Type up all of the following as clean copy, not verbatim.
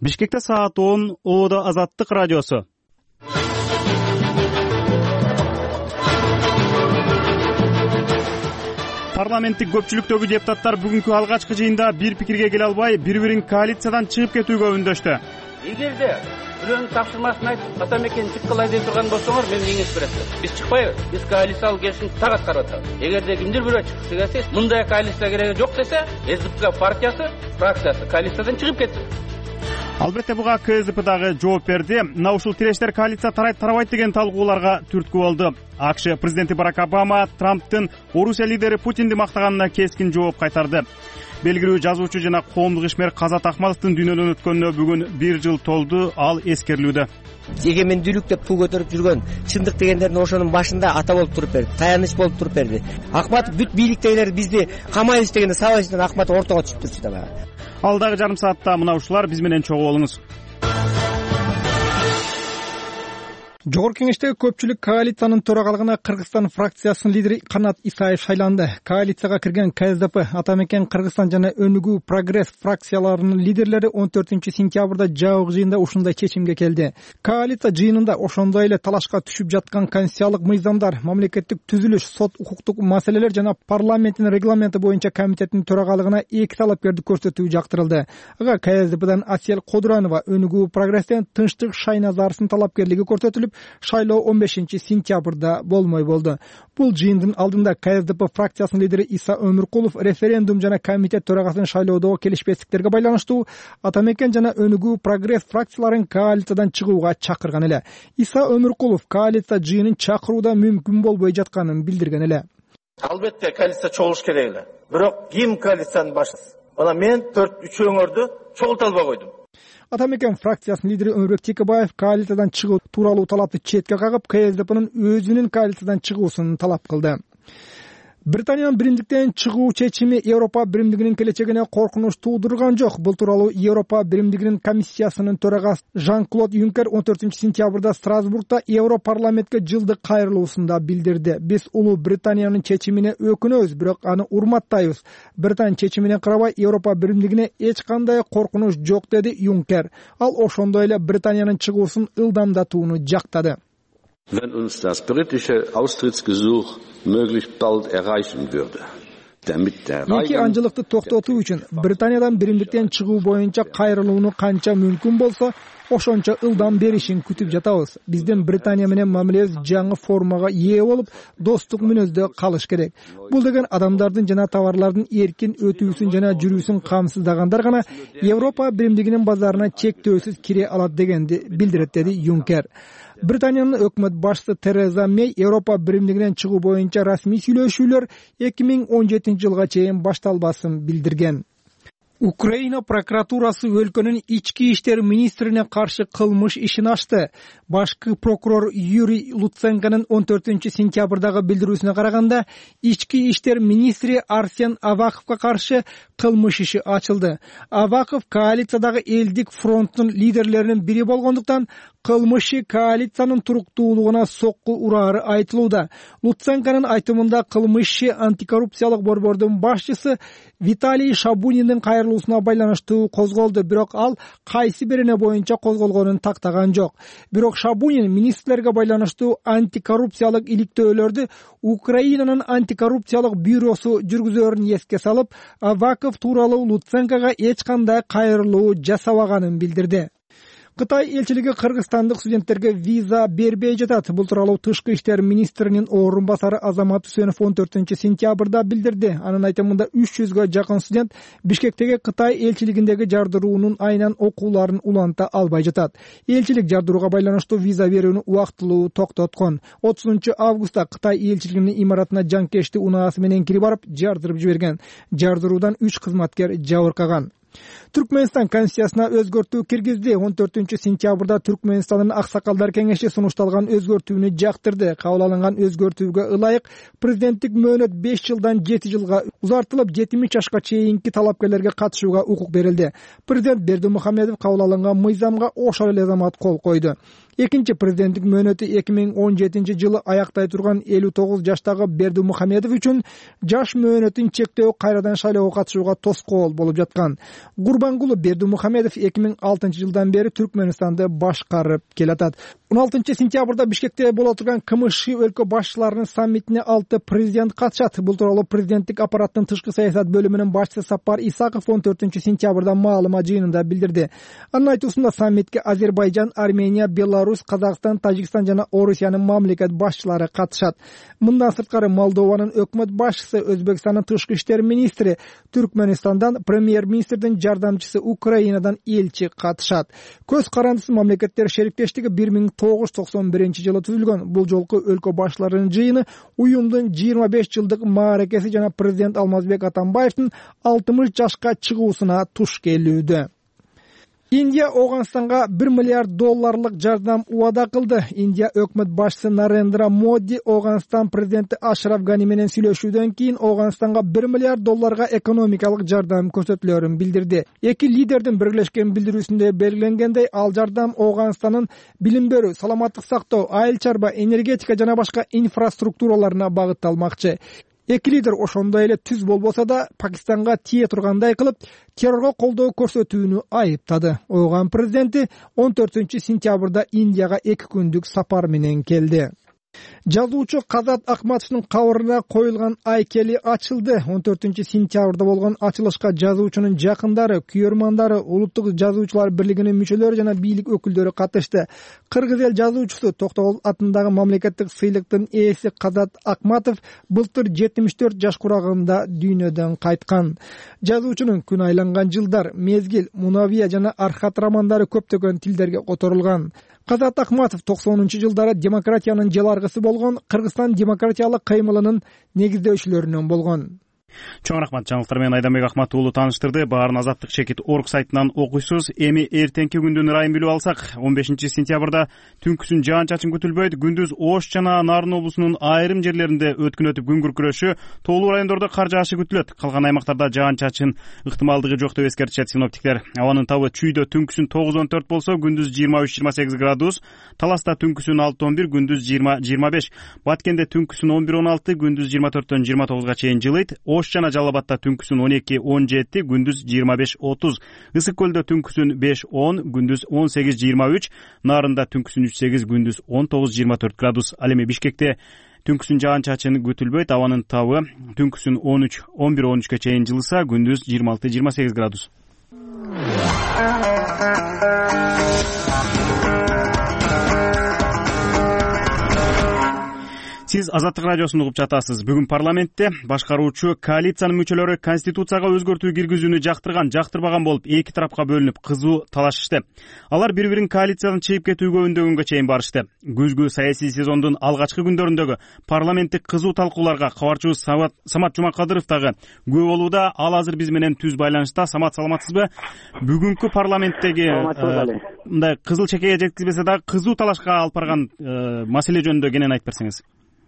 Бишкекте саат 10, Оодо Азаттык радиосу. Парламенттик көпчүлүктөгү депутаттар бүгүнкү алгачкы жыйында бир пикирге келе албай, бири-бирин коалициядан чыгып кетүүгө үндөштү. Эгерде бирөөнүн тапшырмасын айтып, атамекен чыккылай деп турган болсоңор, мен кеңеш берем. Биз чыкпайбыз. Биз коалициялык келишимди так аткарып атабыз. Эгерде кимдир бирөө чыккысы келсе, мындай коалиция кереги жок десе, СДП партиясы, фракциясы коалициядан чыгып кетсин. Албетте буга КСДП дагы жооп берди. Мына ушул тирештер коалиция тарабайт деген талкууларга түрткү болду. АКШ президенти Барак Обама Трамптын Орусия лидери Путинди мактаганына кескин жооп кайтарды. Белгилүү жазуучу жана коомдук ишмер Казат Акматовдун дүйнөдөн өткөнүнө бүгүн 1 жыл толду. Ал эскерилүүдө. Эгемендүүлүк деп пул көтөрүп жүргөн чындык дегендердин ошонун башында ата болуп туруп берди, таяныч болуп туруп берди. Акматов бүт бийликтегилер бизди камайбыз дегенде сабайсыздан Акматов ортого түшүп турчу да бага. Алдагы жарым саатта мына ушулар, биз менен чогуу болуңуз. Жогорку кеңештеги көпчүлүк коалициянын төрагалыгына Кыргызстан фракциясынын лидери Канат Исаев шайланды. Коалицияга кирген КСДП, Атамекен Кыргызстан жана Өнүгүү Прогресс фракцияларынын лидерлери 14-сентябрда жабык жыйында ушундай чечимге келди. Коалиция жыйынында ошондой эле талашка түшүп жаткан конституциялык мыйзамдар, мамлекеттик түзүлүш, сот укуктук маселелер жана парламенттин регламенти боюнча комитеттин төрагалыгына 2 талапкерди көрсөтүү жактырылды. Ага КСДПдан Асель Кодуранова, Өнүгүү Прогресстен Тынчтык Шайназаровдун талапкерлиги көрсөтүлүп, шайлоо 15-сентябрда болмой болду. Бул жыйындын алдында КСДП фракциясынын лидери Иса Өмүркулов референдум жана комитет төрагасынын шайлоодогу келишпестиктерге байланыштуу Атамекен жана Өнүгүү Прогресс фракцияларын коалициядан чыгууга чакырган эле. Иса Өмүркулов коалиция жыйынын чакырууда мүмкүн болбой жатканын билдирген эле. Албетте коалиция чогулуш керек эле. Бирок ким коалициянын башчысы? Мына мен 4-3-өңөрдү чогулта албай койдум. Атамекен фракциясынын лидери Өмүрбек Текебаев коалициядан чыгуу тууралуу талапты четке кагып, КСДПнын өзүнүн коалициядан чыгуусун талап кылды. Британиянын биримдиктен чыгуу чечими Европа биримдигинин келечегине коркунуч туудурган жок. Бул тууралуу Европа биримдигинин комиссиясынын төрагасы Жан-Клод Юнкер 14-сентябрда Страсбургда Европарламентке жылдык кайрылуусунда билдирди. Биз улуу Британиянын чечимине өкүнөбүз, бирок аны урматтайбыз. Британия чечимине карабай Европа биримдигине эч кандай коркунуч жок, деди Юнкер. Ал ошондой эле Британиянын чыгуусун ылдамдатууну жактады. Wenn uns das britische Austrittsgesuch möglichst bald erreichen würde. Эки анжылыкты токтотуу үчүн Британиядан биримдиктен чыгуу боюнча кайрылууну канча мүмкүн болсо, ошончо ылдам беришин күтүп жатабыз. Биздин Британия менен мамилебиз жаңы формага ээ болуп, достук мүнөздө калыш керек. Бул деген адамдардын жана товарлардын эркин өтүүсүн жана жүрүүсүн камсыздагандар гана Европа биримдигинин базарына чектөөсүз кире алат дегенди билдирет, деди Юнкер. Британиянын өкмөт башчысы Тереза Мей Европа биримдигинен чыгуу боюнча расмий сүйлөшүүлөр 2017-жылга чейин башталбасын билдирген. Украина прокуратурасы өлкөнүн ички иштер министрине каршы кылмыш ишин ачты. Башкы прокурор Юрий Луценконун 14-сентябрдагы билдирүүсүнө караганда, ички иштер министри Арсен Аваковго каршы кылмыш иши ачылды. Аваков коалициядагы элдик фронттун лидерлеринин бири болгондуктан кылмышы коалициянын туруктуулугуна сокку урары айтылууда. Луценконун айтымында кылмышы антикоррупциялык борбордун башчысы Виталий Шабуниндин кайрылуусуна байланыштуу козголду, бирок ал кайсы бирине боюнча козголгонун тактаган жок. Бирок Шабунин министрлерге байланыштуу антикоррупциялык иликтөөлөрдү Украинанын антикоррупциялык бюросу жүргүзөрүн эске салып, Аваков тууралуу Луценкого эч кандай кайрылуу жасабаганын билдирди. Кытай элчилиги кыргызстандык студенттерге виза бербей жатат. Бул тууралуу Тышкы иштер министринин орун басары Азамат Үсөнов 14-сентябрда билдирди. Анын айтымында 300гө жакын студент Бишкектеги Кытай элчилигиндеги жардыруунун айынан окууларын уланта албай жатат. Элчилик жардырууга байланыштуу виза берүүнү убактылуу токтоткон. 30-августта Кытай элчилигинин имаратына жанкешти унаасы менен кирип барып жардырып жиберген. Жардыруудан 3 кызматкер жабыркаган. Түркменстан конституциясына өзгөртүү киргизди. 14-сентябрда Түркменстандын аксакалдар кеңеши сунушталган өзгөртүүнү жактырды. Кабыл алынган өзгөртүүгө ылайык президенттик мөөнөт 5 жылдан 7 жылга узартылып, 70 жашка чейинки талапкерлерге катышууга укук берилди. Президент Бердимухамедов кабыл алынган мыйзамга ошол эле замат кол койду. Экинчи президенттик мөөнөтү 2017-жылы аяктай турган 59 жаштагы Бердимухамедов үчүн жаш мөөнөтүн чектөө кайрадан шайлоого катышууга тоскоол болуп жаткан. Гурбангулу Бердимухамедов 2006-жылдан бери Түркменистанды башкарып келатат. 16-сентябрда Бишкекте боло турган КМШ өлкө башчыларынын саммитине 6 президент катышат. Бул тууралуу президенттик аппараттын тышкы саясат бөлүмүнүн башчысы Сапар Исаков 14-сентябрда маалымат жыйынында билдирди. Анын айтуусунда саммитке Азербайжан, Армения, Беларусь, Казакстан, Тажикстан жана Орусиянын мамлекет башчылары катышат. Мындан сырткары Молдованын өкмөт башчысы, Өзбекстандын тышкы иштер министри, Түркменистандан премьер-министрдин жардамчысы, Украинадан элчи катышат. Көз карандысы мамлекеттер шериктештиги 1991-жылы түзүлгөн. Бул жолку өлкө башчыларынын жыйыны уюмдун 25 жылдык мааракеси жана президент Алмазбек Атамбаевдин 60 жашка чыгуусуна туш келүүдө. Индия Оганстанга $1 миллиард жардам убада кылды. Индия өкмөт башчысы Нарендра Моди Оганстан президенти Ашраф Гани менен сүйлөшүүдөн кийин Оганстанга $1 миллиард экономикалык жардам көрсөтүлөрүн билдирди. Эки лидердин биргелешкен билдирүүсүндө белгиленгендей, ал жардам Оганстандын билим берүү, саламаттык сактоо, айыл чарба, энергетика жана башка инфраструктураларына багытталмакчы. Эки лидер ошондой эле түз болбосо да Пакистанга тие тургандай кылып, террорго колдоо көрсөтүүнү айыптады. Ооган президенти 14-сентябрда Индияга 2 күндүк сапар менен келди. Жазуучу Казат Акматовдун кабырына коюлган айкели ачылды. 14-сентябрда болгон ачылышка жазуучунун жакындары, күйөрмандары, Улуттук жазуучулар бирлигинин мүчөлөрү жана бийлик өкүлдөрү катышты. Кыргыз эл жазуучусу Токтогул атындагы мамлекеттик сыйлыктын ээси Казат Акматов былтыр 74 жаш курагында дүйнөдөн кайткан. Жазуучунун күн айланган жылдар, Мезгил, Мунавия жана Архат романдары көптөгөн тилдерге которулган. Казат Акматов 90-жылдары демократиянын жаларгысы болгон, Кыргызстан демократиялык кыймылынын негиздөөчүлөрүнөн болгон. Чоң рахмат, жаңылыктар менен Айданбек Ахмат уулу тааныштырды. Баарын Азаттык Чекит орг сайтынан окуйсуз. Эми эртеңки күндүн ырайын билип алсак, 15-сентябрда түнкүсүн жаан-чачын күтүлбөйт. Күндүз Ош жана Нарын облусунун айрым жерлеринде өткүнөтүп күн күркүрөшү, тоолуу райондордо кар жаашы күтүлөт. Калган аймактарда жаан-чачын ыктымалдыгы жок деп эскертишет синоптиктер. Абанын табы Чүйдө түнкүсүн 9-14 болсо, күндүз 23-28 градус, Таласта түнкүсүн 6-11, күндүз 20-25, Баткенде түнкүсүн 11-16, күндүз 24-29 чейин жылыйт. Ош жана Жалал Абадта түнкүсүн 12-17, күндүз 25-30, Ысык көлдө түнкүсүн 5-10, күндүз 18-23, Нарында түнкүсүн 3-8, күндүз 19-24 градус. Ал эми Бишкекте түнкүсүн жаан-чачын күтүлбөйт. Абанын табы түнкүсүн 11-13 чейин жылыса, күндүз 26-28 градус. Сиз Азаттык радиосун угуп жатасыз. Бүгүн парламентте башкаруучу коалициянын мүчөлөрү конституцияга өзгөртүү киргизүүнү жактырган, жактырбаган болуп, эки тарапка бөлүнүп, кызуу талашышты. Алар бири-бирин коалициядан чыгып кетүүгө үндөгөнгө чейин барышты. Күзгү саясий сезондун алгачкы күндөрүндөгү парламенттик кызуу талкууларга кабарчыбыз Самат Жумакадыров дагы күбө болууда. Ал азыр биз менен түз байланышта. Самат, саламатсызбы? Бүгүнкү парламенттеги мындай кызыл чекеге жеткизбесе дагы кызуу талашка алып барган маселе жөнүндө кенен айтып берсеңиз.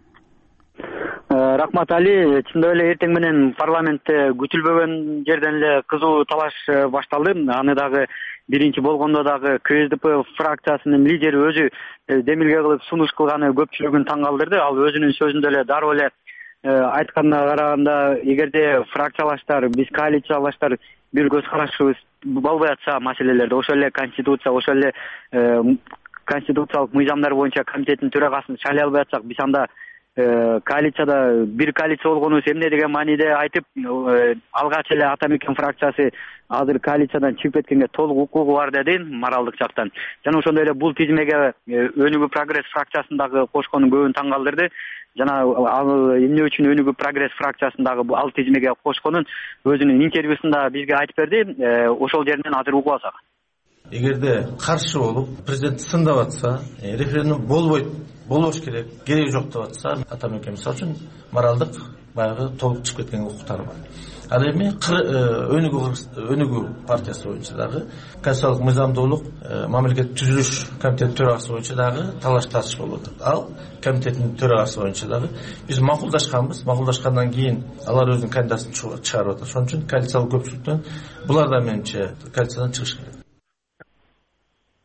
Рахмат Али, чындап эле эртең менен парламентте күтүлбөгөн жерден эле кызуу талаш башталды. Аны дагы биринчи болгондо дагы КСДП фракциясынын лидери өзү демилге кылып сунуш кылганы көпчүлүгүн таң калтырды. Ал өзүнүн сөзүндө эле дароо эле айтканына караганда, эгерде фракциялаштар, биз коалициялаштар бир көз карашыбыз болбой атса маселелерде, ошол эле конституция, ошол эле конституциялык мыйзамдар боюнча комитеттин төрагасын шайлай албай атсак, биз анда коалицияда бир коалиция болгонубуз эмне деген мааниде айтып, алгач эле Ата Мекен фракциясы азыр коалициядан чыгып кеткенге толук укугу бар деди моралдык жактан. Жана ошондой эле бул тизмеге Өнүгүү прогресс фракциясындагы кошконун көбүн таң калтырды. Жана ал эмне үчүн Өнүгүү прогресс фракциясындагы ал тизмеге кошконун өзүнүн интервьюсунда бизге айтып берди. Ошол жеринен азыр угуп алсак. Эгерде каршы болуп, президент сындап атса, референдум болбош керек, кереги жок деп атса, Ата Мекен мисалы үчүн моралдык баягы толук чыгып кеткен укуктары бар. Ал эми Өнүгүү партиясы боюнча дагы конституциялык мыйзамдуулук, мамлекет түзүлүш комитети төрагасы боюнча дагы талаш тартыш болуп атат. Ал комитеттин төрагасы боюнча дагы биз макулдашканбыз. Макулдашкандан кийин алар өзүнүн кандидатын чыгарып атат. Ошон үчүн коалициялык көпчүлүктөн булар да менимче коалициядан чыгыш керек.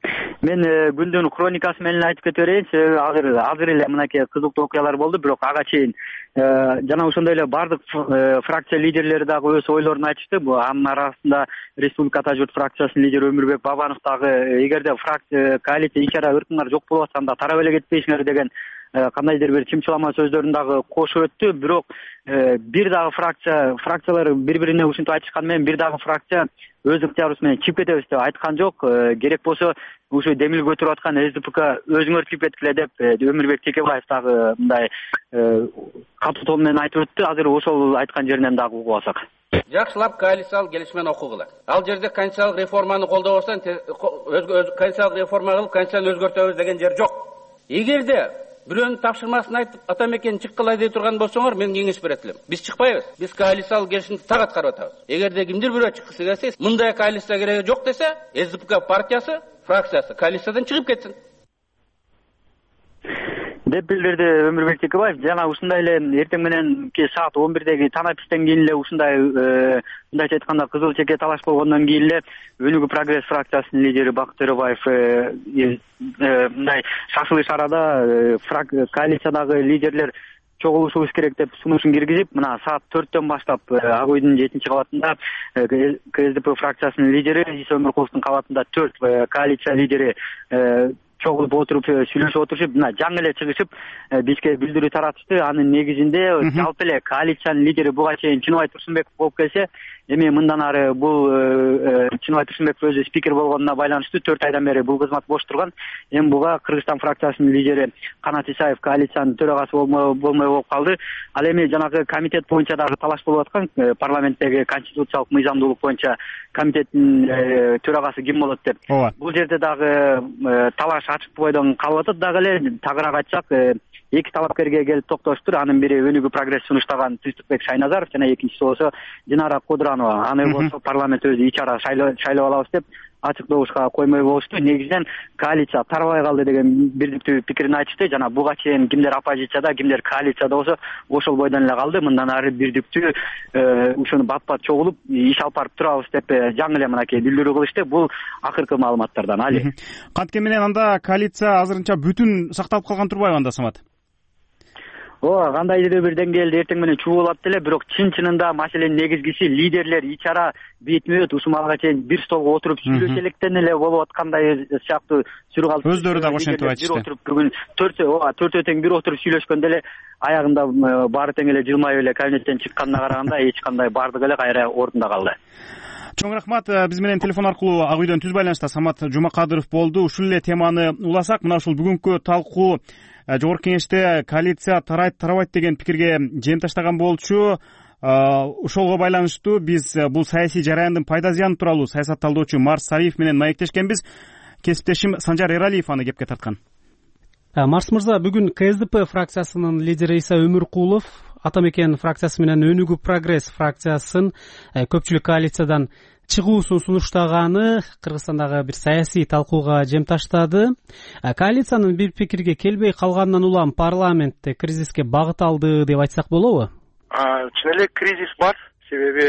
Мен күндүн хроникасы менен айтып кете берейин, себеби азыр эле мынакей кызыктуу окуялар болду, бирок ага чейин жана ошондой эле баардык фракция лидерлери дагы өз ойлорун айтышты. Анын арасында Республика Ата журт фракциясынын лидери Өмүрбек Бабанов дагы эгерде фракция коалиция ичара ыркыңар жок болуп атканда тарап эле кетпейсиңер деген кандайдыр бир чымчылама сөздөрүн дагы кошуп өттү. Бирок бир дагы фракциялар бири-бирине ушинтип айтышкан менен бир дагы фракция өз ыктыярыбыз менен чыгып кетебиз деп айткан жок. Керек болсо ушу демил көтөрүп аткан СДПК өзүңөр чыгып кеткиле деп Өмүрбек Текебаев дагы мындай катуу тон менен айтып өттү. Азыр ошол айткан жеринен дагы угуп алсак. Жакшылап коалициялык келишимден окугула. Ал жерде конституциялык реформаны колдобосоң, конституциялык реформа кылып конституцияны өзгөртөбүз деген жер жок. Эгерде бирөөнүн тапшырмасын айтып ата мекен чыккыла дей турган болсоңор, мен кеңеш берет элем. Биз чыкпайбыз. Биз коалициялык келишимди так аткарып атабыз. Эгерде кимдир бирөө чыккысы келсе, мындай коалиция кереги жок десе, СДПК партиясы, фракциясы коалициядан чыгып кетсин деп билдирди Өмүрбек Текебаев. Жана ушундай эле эртең мененки саат 11деги танапистен кийин эле ушундай мындайча айтканда кызыл чеке талаш болгондон кийин эле Өнүгүү прогресс фракциясынын лидери Бакыт Төрөбаев мындай шашылыш арада коалициядагы лидерлер чогулушубуз керек деп сунушун киргизип, мына саат 4төн баштап Ак үйдүн 7-кабатында КСДП фракциясынын лидери Иса Өмүркуловдун кабатында 4 коалиция лидери чогулуп отуруп сүйлөшүп отурушуп, мына жаңы эле чыгышып бизге билдирүү таратышты. Анын негизинде жалпы эле коалициянын лидери буга чейин Чыныбай Турсунбеков болуп келсе, эми мындан ары бул Чыныбай Турсунбеков өзү спикер болгонуна байланыштуу 4 айдан бери бул кызмат бош турган. Эми буга Кыргызстан фракциясынын лидери Канат Исаев коалициянын төрагасы болмой болуп калды. Ал эми жанагы комитет боюнча дагы талаш болуп аткан, парламенттеги конституциялык мыйзамдуулук боюнча комитеттин төрагасы ким болот деп. Бул жерде дагы талаш ачык бойдон калып атат. Дагы эле тагыраак айтсак, 2 талапкерге келип токтошуптур. Анын бири Өнүгүү прогресс сунуштаган Түстүкбек Шайназаров жана экинчиси болсо Динара Кудуранова. Аны болсо парламент өзү ичара шайлап алабыз деп ачык добушка коймой болушту. Негизинен коалиция тарабай калды деген бирдиктүү пикирин айтышты. Жана буга чейин кимдер оппозицияда, кимдер коалицияда болсо ошол бойдон эле калды. Мындан ары бирдиктүү ушуну бат-бат чогулуп иш алып барып турабыз деп жаңы эле мынакей билдирүү кылышты. Бул акыркы маалыматтардан. Али. Кантке менен анда коалиция азырынча бүтүн сакталып калган турбайбы анда, Самат? Кандайдыр бир деңгээлде эртең менен чуулап деле, бирок чын-чынында маселенин негизгиси лидерлер ичара бетме-бет ушумалга чейин бир столго отуруп сүйлөшө электен эле болуп аткандай сыяктуу сүрү калды. Өздөрү дагы ошентип айтышты. Бүгүн 4 тең бир отуруп сүйлөшкөндө эле аягында баары тең эле жылмайып эле кабинеттен чыкканына караганда эч кандай бардыгы эле кайра ордунда калды. Чоң рахмат. Биз менен телефон аркылуу Ак үйдөн түз байланышта Самат Жумакадыров болду. Ушул эле теманы уласак, мына ушул бүгүнкү талкуу Жогорку Кеңеште коалиция тарайт-тарабайт деген пикирге жем таштаган болчу. Ошолго байланыштуу биз бул саясий жараяндын пайда зыяны тууралуу саясат талдоочу Марс Сариев менен маектешкенбиз. Кесиптешим Санжар Эралиев аны кепке тарткан. Марс мырза, бүгүн КСДП фракциясынын лидери Иса Өмүркулов Ата мекен фракциясы менен Өнүгүү прогресс фракциясын көпчүлүк коалициядан чыгуусун сунуштаганы Кыргызстандагы бир саясий талкууга жем таштады. Коалициянын бир пикирге келбей калганынан улам парламентте кризиске багыт алды деп айтсак болобу? Чын эле кризис бар, себеби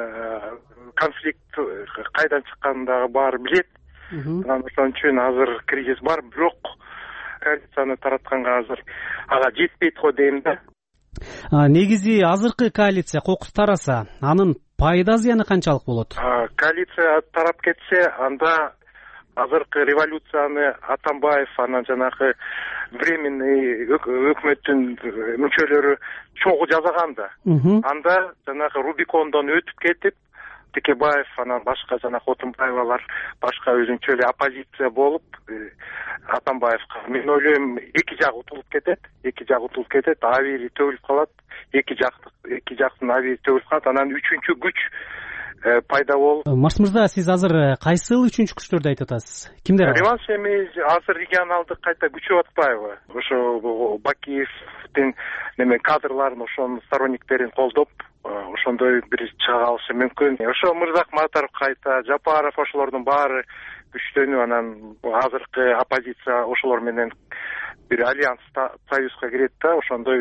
конфликт кайдан чыкканын дагы баары билет. Ошон үчүн азыр кризис бар, бирок коалицияны таратканга азыр ага жетпейт го дейм да. Негизи азыркы коалиция кокус тараса, анын пайда зыяны канчалык болот? Коалиция тарап кетсе, анда азыркы революцияны Атамбаев анан жанагы временный өкмөттүн мүчөлөрү чогуу жасаган да. Анда жанагы Рубикондон өтүп кетип, Текебаев анан башка жанагы Отунбаевалар башка өзүнчө эле оппозиция болуп, Атамбаевка мен ойлойм эки жак утулуп кетет, абийири төгүлүп калат, эки жактын абийири төгүлүп калат, анан үчүнчү күч пайда болуп. Марс мырза, сиз азыр кайсыл үчүнчү күчтөрдү айтып атасыз? Кимдер? Реванш эми азыр регионалдык кайта күчөп атпайбы? Ошо Бакиевдин кадрларын, ошонун сторонниктерин колдоп, ошондой бир чыга калышы мүмкүн. Ошо Мырзакматов кайта, Жапаров, ошолордун баары күчтөнүп, анан азыркы оппозиция ошолор менен бир альянс союзга кирет да, ошондой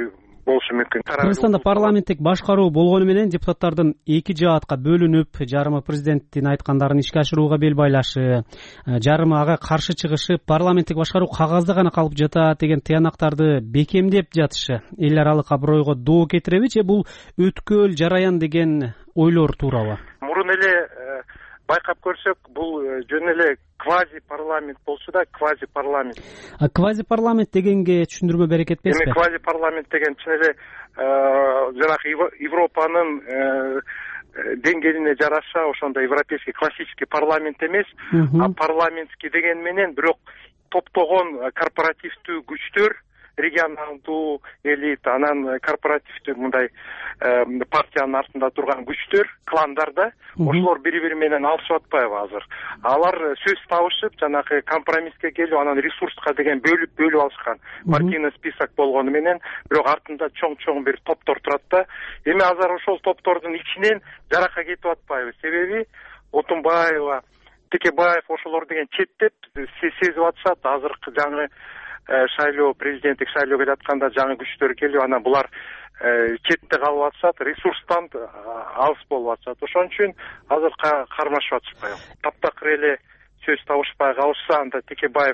болушу мүмкүн. Кыргызстанда парламенттик башкаруу болгону менен депутаттардын эки жаатка бөлүнүп, жарымы президенттин айткандарын ишке ашырууга бел байлашы, жарымы ага каршы чыгышы, парламенттик башкаруу кагазда гана калып жатат деген тыянактарды бекемдеп жатышы эл аралык абройго доо кетиреби же бул өткөл жараян деген ойлор туурабы? Мурун эле байкап көрсөк, бул жөн эле квази парламент болчу да, квази парламент. Квази парламент дегенге түшүндүрмө берек этпесизби? Эми квази парламент деген чын эле жанагы Европанын деңгээлине жараша ошондой европейский классический парламент эмес, а парламентский деген менен бирок топтогон корпоративдүү күчтөр, регионалдуу элит, анан корпоративдүү мындай партиянын артында турган күчтөр, кландар да, ошолор бири-бири менен алышып атпайбы азыр? Алар сөз табышып, жанагы компромисске келип, анан ресурска деген бөлүп алышкан. Партийный список болгону менен, бирок артында чоң бир топтор турат да. Эми азыр ошол топтордун ичинен жарака кетип атпайбы? Себеби Отунбаева, Текебаев ошолор деген четтеп сезип атышат. Азыркы жаңы шайлоо, президенттик шайлоо келип атканда жаңы күчтөр келип, анан булар четте калып атышат, ресурстан алыс болуп атышат. Ошон үчүн азыр кармашып атышпайбы? Таптакыр эле сөз табышпай калышса, анда Текебаев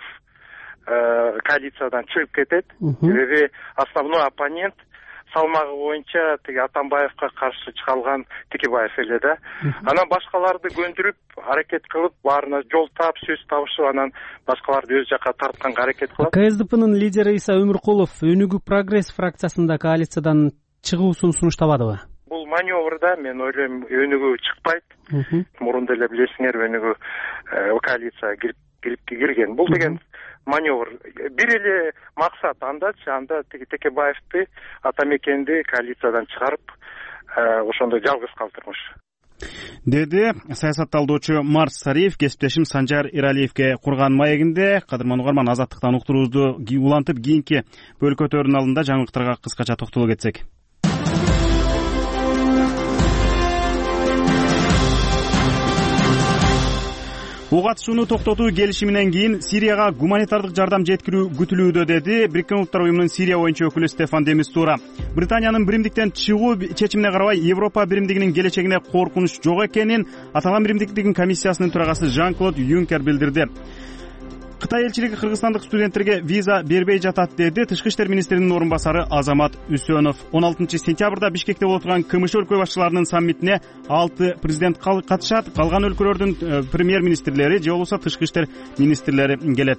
коалициядан чыгып кетет. Себеби основной оппонент салмагы боюнча тиги Атамбаевка каршы чыгалган Текебаев эле да. Анан башкаларды көндүрүп, аракет кылып, баарына жол таап, сөз табышып, анан башкаларды өз жакка тартканга аракет кылат. КСДПнын лидери Иса Өмүркулов Өнүгүү прогресс фракциясында коалициядан чыгуусун сунуштабадыбы? Бул маневрда мен ойлойм Өнүгүү чыкпайт. Мурун деле билесиңер, Өнүгүү коалицияга кирген. Бул деген маневр. Бир эле максат анда Текебаевди, Атамекенди коалициядан чыгарып, ошондой жалгыз калтырмыш. Деди саясатталдоочу Марс Сариев кесиптешим Санжар Иралиевге курган маегинде. Кадырман угарман, азаттыктан уктуруубузду улантып, кийинки бөлкөтөрдүн алдында жаңылыктарга кыскача токтоло кетсек. Ок атышууну токтотуу келишиминен кийин Сирияга гуманитардык жардам жеткирүү күтүлүүдө, деди Бириккен Улуттар уюмунун Сирия боюнча өкүлү Стефан де Мистура. Британиянын биримдиктен чыгуу чечимине карабай Европа биримдигинин келечегине коркунуч жок экенин аталган биримдиктин комиссиясынын төрагасы Жан-Клод Юнкер билдирди. Кытай элчилиги кыргызстандык студенттерге виза бербей жатат, деди Тышкы иштер министринин орун басары Азамат Үсөнов. 16-сентябрда Бишкекте боло турган КМШ өлкө башчыларынын саммитине 6 президент катышат. Калган өлкөлөрдүн премьер-министрлери же болбосо тышкы иштер министрлери келет.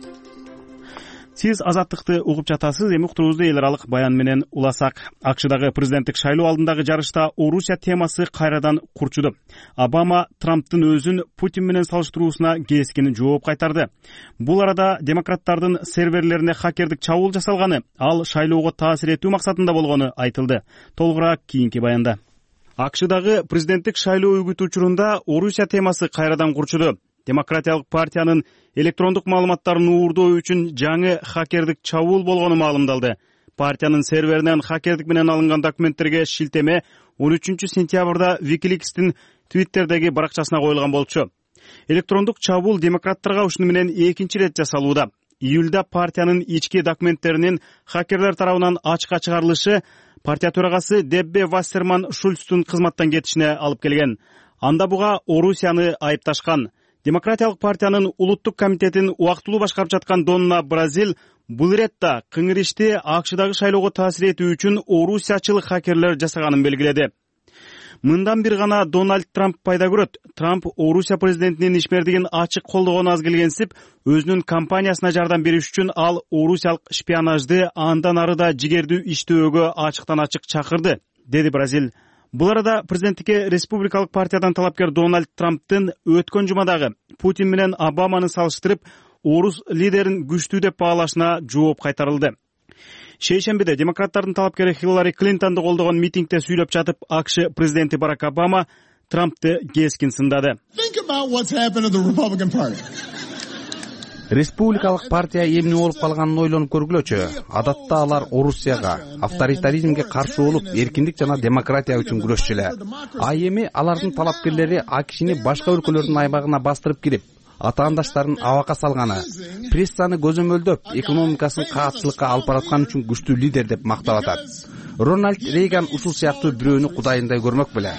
Сиз азаттыкты угуп жатасыз. Эми уктуруубузду эл аралык баян менен уласак. АКШдагы президенттик шайлоо алдындагы жарышта Орусия темасы кайрадан курчуду. Обама Трамптын өзүн Путин менен салыштыруусуна кескин жооп кайтарды. Бул арада демократтардын серверлерине хакердик чабуул жасалганы, ал шайлоого таасир этүү максатында болгону айтылды. Толугураак кийинки баянда. АКШдагы президенттик шайлоо үгүт учурунда Орусия темасы кайрадан курчуду. Демократиялык партиянын электрондук маалыматтарын уурдоо үчүн жаңы хакердик чабуул болгону маалымдалды. Партиянын серверинен хакердик менен алынган документтерге шилтеме 13-сентябрда Wikileaks'тин Twitter'деги баракчасына коюлган болчу. Электрондук чабуул демократтарга ушуну менен экинчи ирет жасалууда. Июлда партиянын ички документтеринин хакерлер тарабынан ачыкка чыгарылышы партия төрагасы Деббе Вассерман Шульцтун кызматтан кетишине алып келген. Анда буга Орусияны айыпташкан. Демократиялык партиянын улуттук комитетин убактылуу башкарып жаткан Донна Бразил бул иретте кыңыр ишти АКШдагы шайлоого таасир этүү үчүн орусиячыл хакерлер жасаганын белгиледи. Мындан бир гана Дональд Трамп пайда көрөт. Трамп Орусия президентинин ишмердигин ачык колдогону аз келгенсип, өзүнүн кампаниясына жардам бериш үчүн ал орусиялык шпионажды андан ары да жигердүү иштөөгө ачыктан ачык чакырды, деди Бразил. Бул арада президенттикке республикалык партиядан талапкер Дональд Трамптын өткөн жумадагы Путин менен Обаманы салыштырып, орус лидерин күчтүү деп баалашына жооп кайтарылды. Шейшембиде демократтардын талапкери Хиллари Клинтонду колдогон митингде сүйлөп жатып, АКШ президенти Барак Обама Трампты кескин сындады. Республикалык партия эмне болуп калганын ойлонуп көргүлөчү. Адатта алар Орусияга, авторитаризмге каршы болуп, эркиндик жана демократия үчүн күрөшчү эле. А эми алардын талапкерлери АКШны башка өлкөлөрдүн аймагына бастырып кирип, атаандаштарын абакка салганы, прессаны көзөмөлдөп, экономикасын каатчылыкка алып бараткан үчүн күчтүү лидер деп мактап атат. Рональд Рейган ушул сыяктуу бирөөнү кудайындай көрмөк беле.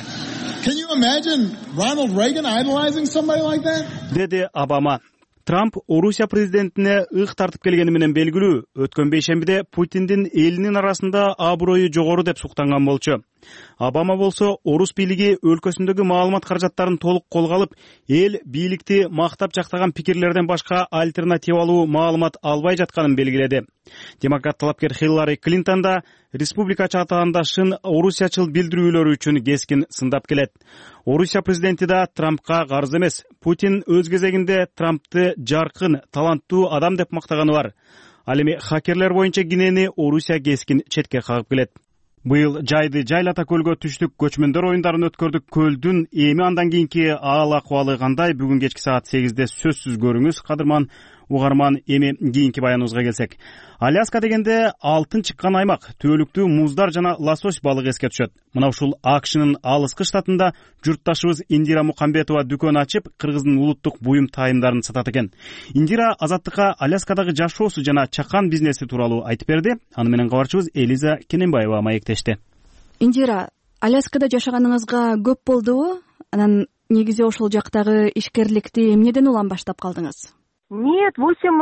Деди Обама. Трамп Орусия президентине ык тартып келгени менен белгилүү. Өткөн бейшембиде Путиндин элинин арасында аброю жогору деп суктанган болчу. Обама болсо орус бийлиги өлкөсүндөгү маалымат каражаттарын толук колго алып, эл бийликти мактап жактаган пикирлерден башка альтернативалуу маалымат албай жатканын белгиледи. Демократ талапкер Хиллари Клинтон да республикачы атаандашын орусиячыл билдирүүлөрү үчүн кескин сындап келет. Орусия президенти да Трампка карыз эмес. Путин өз кезегинде Трампты жаркын, таланттуу адам деп мактаганы бар. Ал эми хакерлер боюнча Гинени Орусия кескин четке кагып келет. Быйыл жайды жайлата көлгө түштүк, көчмөндөр оюндарын өткөрдүк. Көлдүн эми андан кийинки аал акыбалы кандай? Бүгүн кечки саат 8-де сөзсүз көрүңүз. Кадырман угарман, эми кийинки баяныбызга келсек. Аляска дегенде алтын чыккан аймак, түбөлүктүү муздар жана лосось балыгы эске түшөт. Мына ушул АКШнын алыскы штатында журтташыбыз Индира Мукамбетова дүкөн ачып, кыргыздын улуттук буюм тайымдарын сатат экен. Индира Азаттыкка Аляскадагы жашоосу жана чакан бизнеси тууралуу айтып берди. Аны менен кабарчыбыз Элиза Кененбаева маектешти. Индира, Аляскада жашаганыңызга көп болдубу? Анан негизи ошол жактагы ишкерликти эмнеден улам баштап калдыңыз? Нет,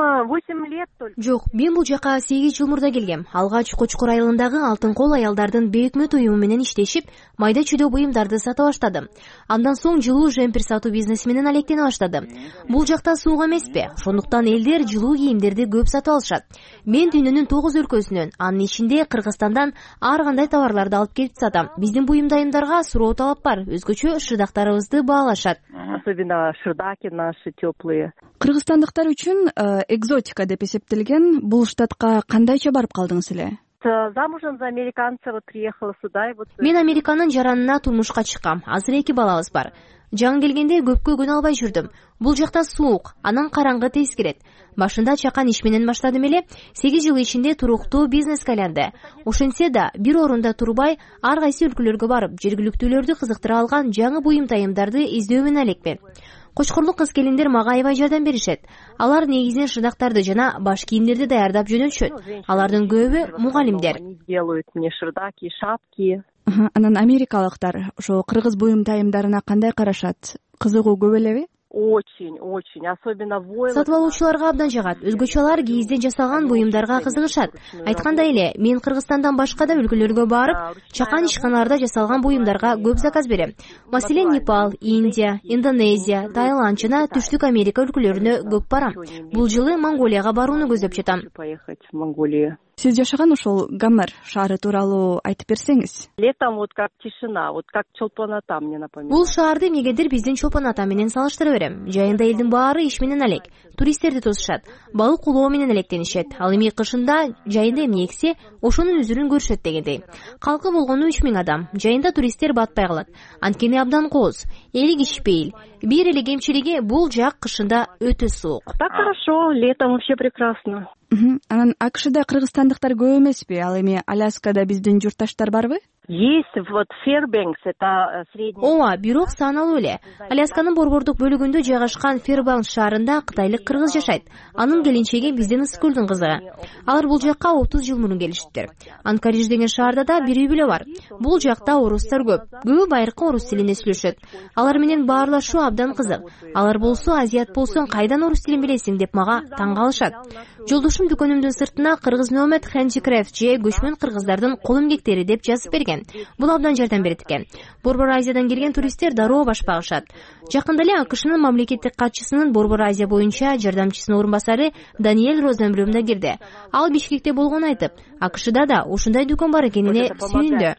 8 лет только. Жок, мен бул жака 8 жыл мурда келгем. Алгач Кочкор айылындагы Алтын кол аялдардын бейөкмөт уюму менен иштешип, майда чүйдө буюмдарды сата баштадым. Андан соң жылуу жемпир сатуу бизнеси менен алектене баштадым. Бул жакта суук эмеспи? Ошондуктан элдер жылуу кийимдерди көп сатып алышат. Мен дүйнөнүн 9 өлкөсүнөн, анын ичинде Кыргызстандан ар кандай товарларды алып келип сатам. Биздин буюмдайымдарга суроо талап бар. Өзгөчө шырдактарыбызды баалашат. Особенно шырдаки наши теплые. Кыргызстандыктар үчүн экзотика деп эсептелген бул штатка кандайча барып калдыңыз эле? Замужем за американца приехала сюда и вот. Мен Американын жаранына турмушка чыккам. Азыр 2 балабыз бар. Жаңы келгенде көпкө күн албай жүрдүм. Бул жакта суук, анан караңгы тез кирет. Башында чакан иш менен баштадым эле, 8 жыл ичинде туруктуу бизнеске айланды. Ошентсе да бир орунда турбай, ар кайсы өлкөлөргө барып, жергиликтүүлөрдү кызыктыра алган жаңы буюм тайымдарды издөө менен элекмин. Кочкорлук кыз-келиндер мага аябай жардам беришет. Алар негизинен шырдактарды жана баш кийимдерди даярдап жөнөтүшөт. Алардын көбү мугалимдер. Делают мне шырдаки, шапки. Анан америкалыктар ошо кыргыз буюм тайымдарына кандай карашат? Кызыгуу көп элеби? Очень, особенно войлок. Сатып алуучуларга абдан жагат. Өзгөчөлөр кийизден жасалган буюмдарга кызыгышат. Айткандай эле, мен Кыргызстандан башка да өлкөлөргө барып, чакан ишканаларда жасалган буюмдарга көп заказ берем. Маселен, Непал, Индия, Индонезия, Таиланд жана Түштүк Америка өлкөлөрүнө көп барам. Бул жылы Монголияга барууну көздөп жатам. Поехать в Монголию. Сиз жашаган ошол Гомер шаары тууралуу айтып берсеңиз. Летом вот как тишина, вот как Чолпон Ата мне напоминает. Бул шаарды эмнегедир биздин Чолпон Ата менен салыштыра берем. Жайында элдин баары иш менен алек. Туристтерди тосушат. Балык улоо менен электенишет. Ал эми кышында жайында эмне эксе, ошонун үзүрүн көрүшөт дегендей. Калкы болгону 3000 адам. Жайында туристтер батпай калат. Анткени абдан кооз. Эли кичпейил. Бир эле кемчилиги бул жак кышында өтө суук. Так хорошо, летом вообще прекрасно. Анан АКШда кыргызстандыктар көп эмеспи? Ал эми Аляскада биздин журтташтар барбы? Есть, вот Фэрбэнкс, это средний. Ооба, бирок саналуу эле. Алясканын борбордук бөлүгүндө жайгашкан Фэрбэнкс шаарында кытайлык кыргыз жашайт. Анын келинчеги биздин Ысыкөлдүн кызыгы. Алар бул жакка 30 жыл мурун келишиптир. Анкариж деген шаарда да бир үй бүлө бар. Бул жакта орустар көп. Көбү байыркы орус тилинде сүйлөшөт. Алар менен баарлашуу абдан кызык. Алар болсо азиат болсоң кайдан орус тилин билесиң деп мага таң калышат. Жолдошум дүкөнүмдүн сыртына кыргыз номад handicraft же көчмөн кыргыздардын кол эмгектери деп жазып берген. Бул абдан жардам берет экен. Борбор Азиядан келген туристтер дароо баш багышат. Жакында эле АКШнын мамлекеттик катчысынын Борбор Азия боюнча жардамчысынын орун басары Даниэль Розенблюм да кирди. Ал Бишкекте болгонун айтып, АКШда да ушундай дүкөн бар экенине сүйүндү.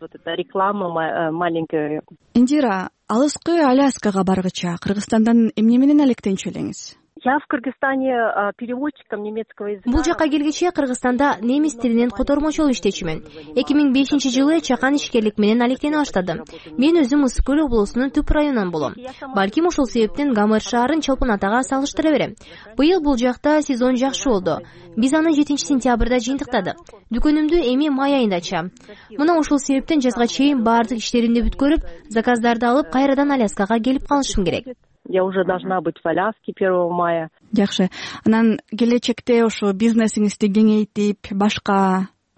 Реклама маленькая. Индира, алыскы Аляскага баргыча Кыргызстандан эмне менен алектенчү элеңиз? Я в Кыргызстане переводчиком немецкого языка. Бул жака келгиче Кыргызстанда немис тилинен котормочу болуп иштечүмүн. 2005-жылы чакан ишкерлик менен алектене баштадым. Мен өзүм Ысыкөл облусунун Түп районунан болом. Балким ошол себептен Гомер шаарын Чолпон Атага салыштыра берем. Быйыл бул жакта сезон жакшы болду. Биз аны 7-сентябрда жыйынтыктадык. Дүкөнүмдү эми май айында ачам. Мына ошол себептен жазга чейин баардык иштеримди бүткөрүп, заказдарды алып кайрадан Аляскага келип калышым керек. Я уже должна быть в Аляске 1 мая. Жакшы. Анан келечекте ошо бизнесиңизди кеңейтип, башка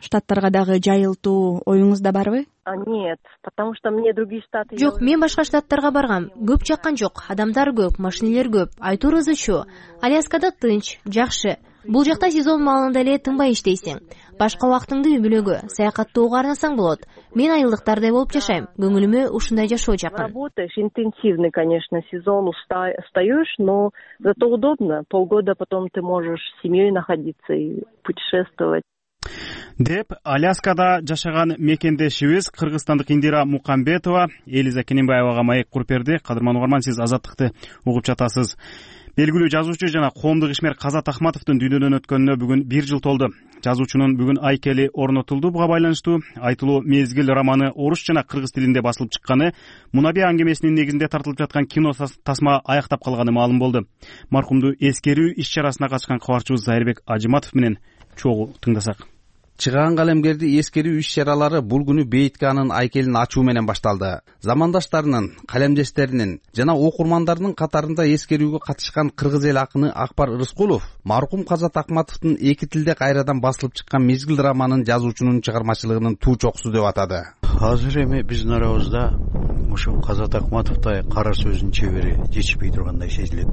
штаттарга дагы жайылтуу оюңузда барбы? Нет, потому что мне другие штаты... Жок, мен башка штаттарга баргам. Көп жаккан жок. Адамдар көп, машинелер көп. Айтуур ызычуу. Аляскада тынч, жакшы. Бул жакта сезон маалында эле тынбай иштейсиң. Башка убактыңды үй-бүлөгө, саякаттоого арнасаң болот. Мен айылдыктардай болуп жашайм. Көңүлүмө ушундай жашоо жакын. Работаешь интенсивный, конечно, сезон, устаешь, но зато удобно. Полгода потом ты можешь с семьей находиться и путешествовать. деп Аляскада жашаган мекендешибиз кыргызстандык Индира Мукамбетова Элиза Кененбаевага маек куруп берди. Кадырман угарман, сиз Азаттыкты угуп жатасыз. Белгилүү жазуучу жана коомдук ишмер Казат Акматовдун дүйнөдөн өткөнүнө бүгүн 1 жыл толду. Жазуучунун бүгүн айкели орнотулду. Буга байланыштуу айтылуу Мезгил романы орус жана кыргыз тилинде басылып чыкканы, Мунабия аңгемесинин негизинде тартылып жаткан кино тасма аяктап калганы маалым болду. Маркумду эскерүү иш-чарасына катышкан кабарчыбыз Зайырбек Ажыматов менен чогуу тыңдасак. Чыгаан калемгерди эскерүү иш-чаралары бул күнү Бейитке анын айкелин ачуу менен башталды. Замандаштарынын, калемдештеринин жана окурмандарынын катарында эскерүүгө катышкан кыргыз эл акыны Акбар Рыскулов маркум Казат Акматовдун эки тилде кайрадан басылып чыккан Мезгил романын жазуучунун чыгармачылыгынын туу чокусу деп атады. Азыр эми биздин арабызда ушул Казат Акматовдой кара сөздүн чебери жетишпей тургандай сезилет.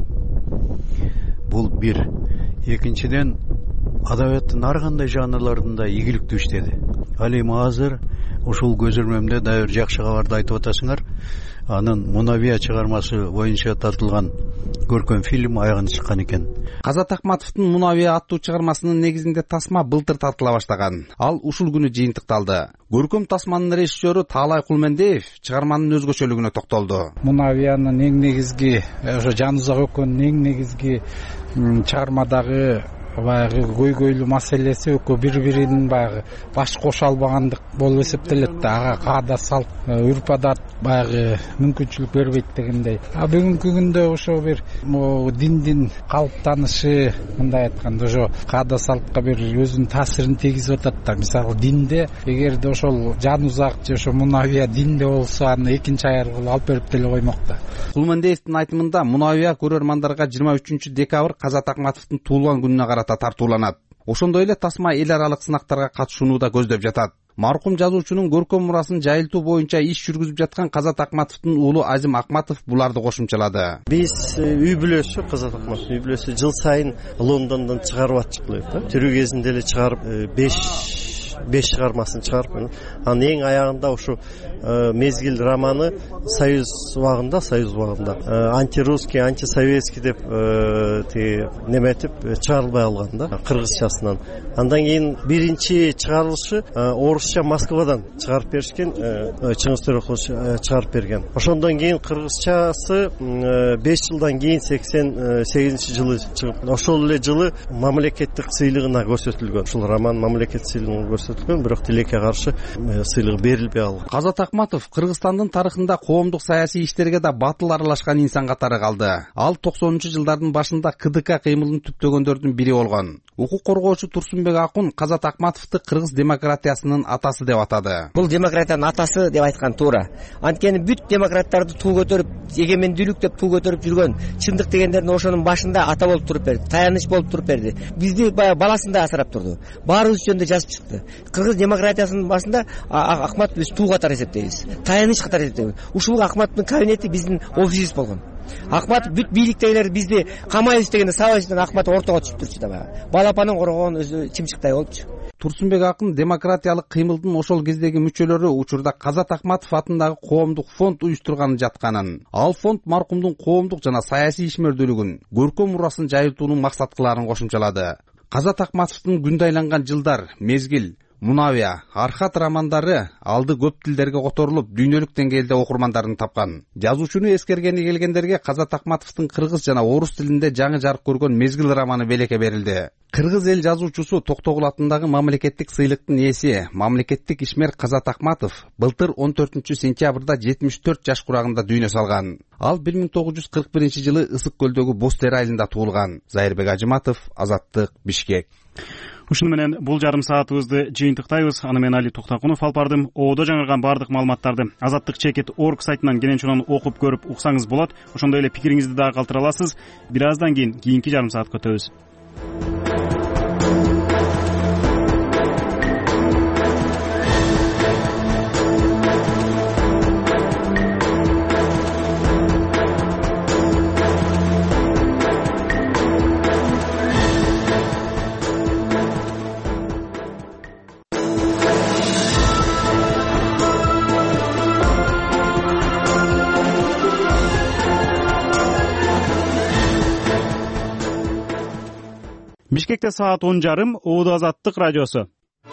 Бул бир. Экинчиден, адабияттын ар кандай жанрларында ийгиликтүү иштеди. Ал эми азыр ушул көзөрмөмдө дагы бир жакшы кабарды айтып атасыңар. Анын Мунавия чыгармасы боюнча тартылган көркөм фильм аягына чыккан экен. Казат Акматовдун Мунавия аттуу чыгармасынын негизинде тасма былтыр тартыла баштаган. Ал ушул күнү жыйынтыкталды. Көркөм тасманын режиссеру Таалай Кулмендеев чыгарманын өзгөчөлүгүнө токтолду. Мунавиянын эң негизги, ошо Жанузак экөөнүн эң негизги чыгармадагы баягы көйгөйлүү маселеси экөө бири-биринин баягы баш кошо албагандык болуп эсептелет да. Ага каада салт, үрп адат баягы мүмкүнчүлүк бербейт дегендей. Бүгүнкү күндө ошо бир диндин калыптанышы, мындай айтканда, ошо каада салтка бир өзүнүн таасирин тийгизип атат да. Мисалы динде эгерде ошол Жанузак же ошо Мунавия динде болсо, аны экинчи аяр кылып алып берип деле коймок да. Кулмендеевдин айтымында Мунавия көрөрмандарга 23 декабрь Казат Акматовдун туулган күнүнө карата тартууланат. Ошондой эле тасма эл аралык сынактарга катышууну да көздөп жатат. Маркум жазуучунун көркөм мурасын жайылтуу боюнча иш жүргүзүп жаткан Казат Акматовдун уулу Азим Акматов буларды кошумчалады. Биз үй бүлөсү, Казат Акматовдун үй бүлөсү жыл сайын Лондондон чыгарып атчыкылайт. Тирүү кезинде эле чыгарып 5 чыгармасын чыгарып, анын эң аягында ушу Мезгил романы Союз убагында антирусский, антисоветский деп неметип чыгарылбай алган да, кыргызчасынан. Андан кийин биринчи чыгарылышы орусча Москвадан чыгарып беришкен, Чыңгыз Төрөкулов чыгарып берген. Ошондон кийин кыргызчасы 5 жылдан кийин 88-жылы чыгып, ошол эле жылы мамлекеттик сыйлыгына көрсөтүлгөн. Ушул роман мамлекеттик сыйлыгына көрсөтүлгөн, бирок тилекке каршы сыйлык берилбей алган. Казат Акматов Кыргызстандын тарыхында коомдук саясий иштерге да батыл аралашкан инсан катары калды. Ал 90-жылдардын башында КДК кыймылын түптөгөндөрдүн бири болгон. Укук коргоочу Турсунбек Акун Казат Акматовду кыргыз демократиясынын атасы деп атады. Бул демократиянын атасы деп айткан туура. Анткени бүт демократтарды туу көтөрүп, эгемендүүлүк деп туу көтөрүп жүргөн чындык дегендердин ошонун башында ата болуп туруп берди, таяныч болуп туруп берди. Бизди баласында асырап турду. Баарыбыз жөнүндө жазып чыкты. Кыргыз демократиясынын башында Акматов биз туу катары эсептейбиз, таяныч катары эсептейбиз. Ушул Акматовдун кабинети биздин офисибиз болгон. Акматов бүт бийликтегилер бизди камайбыз дегенде сабайбыздан Акматов ортого чыгып турчу да. Балапанын коргогон өзү чымчыктай болчу. Турсунбек Акын демократиялык кыймылдын ошол кездеги мүчөлөрү учурда Казат Акматов атындагы коомдук фонд уюштурганын жатканын, ал фонд маркумдун коомдук жана саясий ишмердүүлүгүн, көркөм мурасын жайылтуунун максат кыларын кошумчалады. Казат Акматовдун күндө айланган жылдар, Мезгил, Мунавия, Архат романдары алды көп тилдерге которулуп, дүйнөлүк деңгээлде окурмандарын тапкан. Жазуучуну эскергени келгендерге Казат Акматовдун кыргыз жана орус тилинде жаңы жарык көргөн Мезгил романы белекке берилди. Кыргыз эл жазуучусу Токтогул атындагы мамлекеттик сыйлыктын ээси, мамлекеттик ишмер Казат Акматов былтыр 14 сентябрда 74 жаш курагында дүйнө салган. Ал 1941 жылы Ысык көлдөгү Бостер айылында туулган. Зайырбек Ажыматов, Азаттык, Бишкек. Ушуну менен бул жарым саатыбызды жыйынтыктайбыз. Аны мен Али Токтокунов алып бардым. Оодо жаңырган бардык маалыматтарды Азаттык.org сайтынан кенен окуп көрүп уксаңыз болот. Ошондой эле пикириңизди дагы калтыра аласыз. Бир аздан кийинки жарым саатка өтөбүз. Бишкекте саат 10:30. Ооду Азаттык радиосу.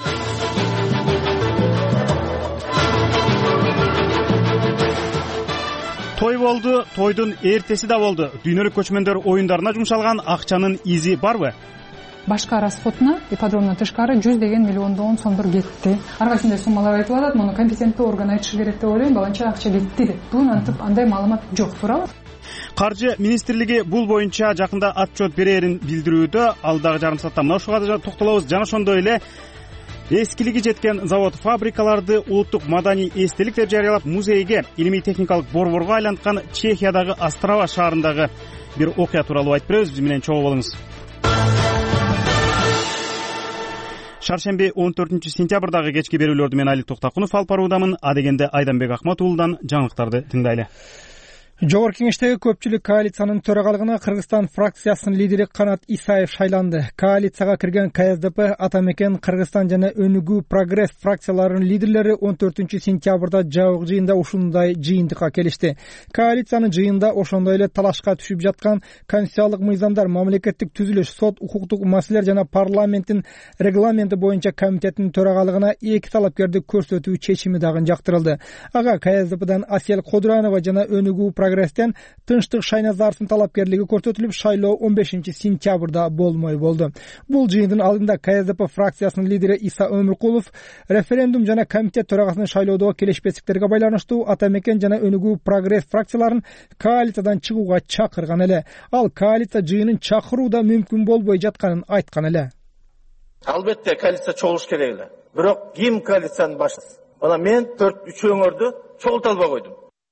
Той болду, тойдун эртеси да болду. Дүйнөлүк көчмөндөр оюндарына жумшалган акчанын изи барбы? Башка расходуна ипподромдон тышкары 100 миллион сомдор кетти. Ар кайсындай суммалар айтылып атат. Муну компетенттүү орган айтышы керек деп ойлойм. Баланча акча кетти деп. Бул антип андай маалымат жок, туурабы? Каржы министрлиги бул боюнча жакында отчет берерин билдирүүдө. Алдагы жарым саатта мына ушуга токтолобуз. Жана ошондой эле эскилиги жеткен завод фабрикаларды улуттук маданий эстелик деп жарыялап, музейге, илимий техникалык борборго айланткан Чехиядагы Острова шаарындагы бир окуя тууралуу айтып беребиз. Биз менен чогуу болуңуз. Шаршемби 14-сентябрдагы кечки берүүлөрдү мен Алик Токтакунов алып баруудамын. Адегенде Айданбек Ахмат уулудан жаңылыктарды тыңдайлы. Жогорку кеңештеги көпчүлүк коалициянын төрагалыгына Кыргызстан фракциясынын лидери Канат Исаев шайланды. Коалицияга кирген КСДП, Атамекен, Кыргызстан жана Өнүгүү Прогресс фракцияларынын лидерлери 14-сентябрда жабык жыйында ушундай жыйынтыкка келишти. Коалициянын жыйында ошондой эле талашка түшүп жаткан конституциялык мыйзамдар, мамлекеттик түзүлүш, сот, укуктук маселелер жана парламенттин регламенти боюнча комитеттин төрагалыгына эки талапкерди көрсөтүү чечими дагы жактырылды. Ага КСДПдан Асель Кодуранова жана Өнүгүү Прогресстен Тынчтык Шайназаровдун талапкерлиги көрсөтүлүп, шайлоо 15-сентябрда болмой болду. Бул жыйындын алдында КСДП фракциясынын лидери Иса Өмүркулов референдум жана комитет төрагасынын шайлоодо келишпестиктерге байланыштуу Атамекен жана Өнүгүү Прогресс фракцияларын коалициядан чыгууга чакырган эле. Ал коалиция жыйынын чакыруу да мүмкүн болбой жатканын айткан эле. Албетте коалиция чогулуш керек эле. Бирок ким коалициянын башчысы? Мына мен 4-3 өңөрдү чогулта албай койдум.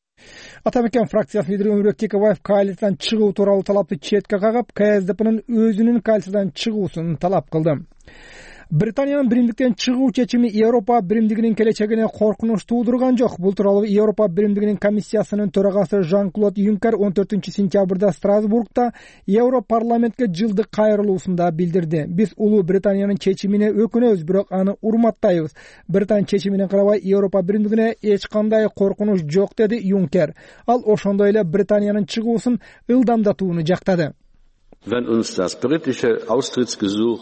Атамекен фракциясынын лидери Өмүрбек Текебаев коалициядан чыгуу тууралуу талапты четке кагып, КСДПнын өзүнүн коалициядан чыгуусун талап кылды. Британиянын биримдиктен чыгуу чечими Европа биримдигинин келечегине коркунуч туудурган жок. Бул тууралуу Европа биримдигинин комиссиясынын төрагасы Жан-Клод Юнкер 14-сентябрда Страсбургда Европарламентке жылдык кайрылуусунда билдирди. Биз Улуу Британиянын чечимине өкүнөбүз, бирок аны урматтайбыз. Британия чечимине карабай Европа биримдигине эч кандай коркунуч жок, деди Юнкер. Ал ошондой эле Британиянын чыгуусун ылдамдатууну жактады. Wenn uns das britische Austrittsgesuch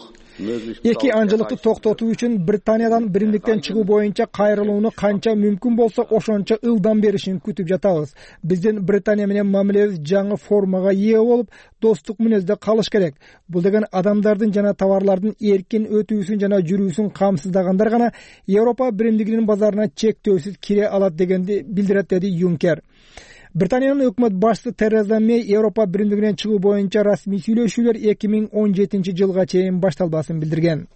Эки анжылыкты токтотуу үчүн Британиядан биримдиктен чыгуу боюнча кайрылууну канча мүмкүн болсо ошончо ылдам беришин күтүп жатабыз. Биздин Британия менен мамилебиз жаңы формага ээ болуп, достук мүнөздө калыш керек. Бул деген адамдардын жана товарлардын эркин өтүүсүн жана жүрүүсүн камсыздагандар гана Европа биримдигинин базарына чектөөсүз кире алат дегенди билдирет, деди Юнкер. Британиянын өкмөт башчысы Тереза Мей Европа биримдигинен чыгуу боюнча расмий сүйлөшүүлөр 2017 жылга чейин башталбасын билдирген.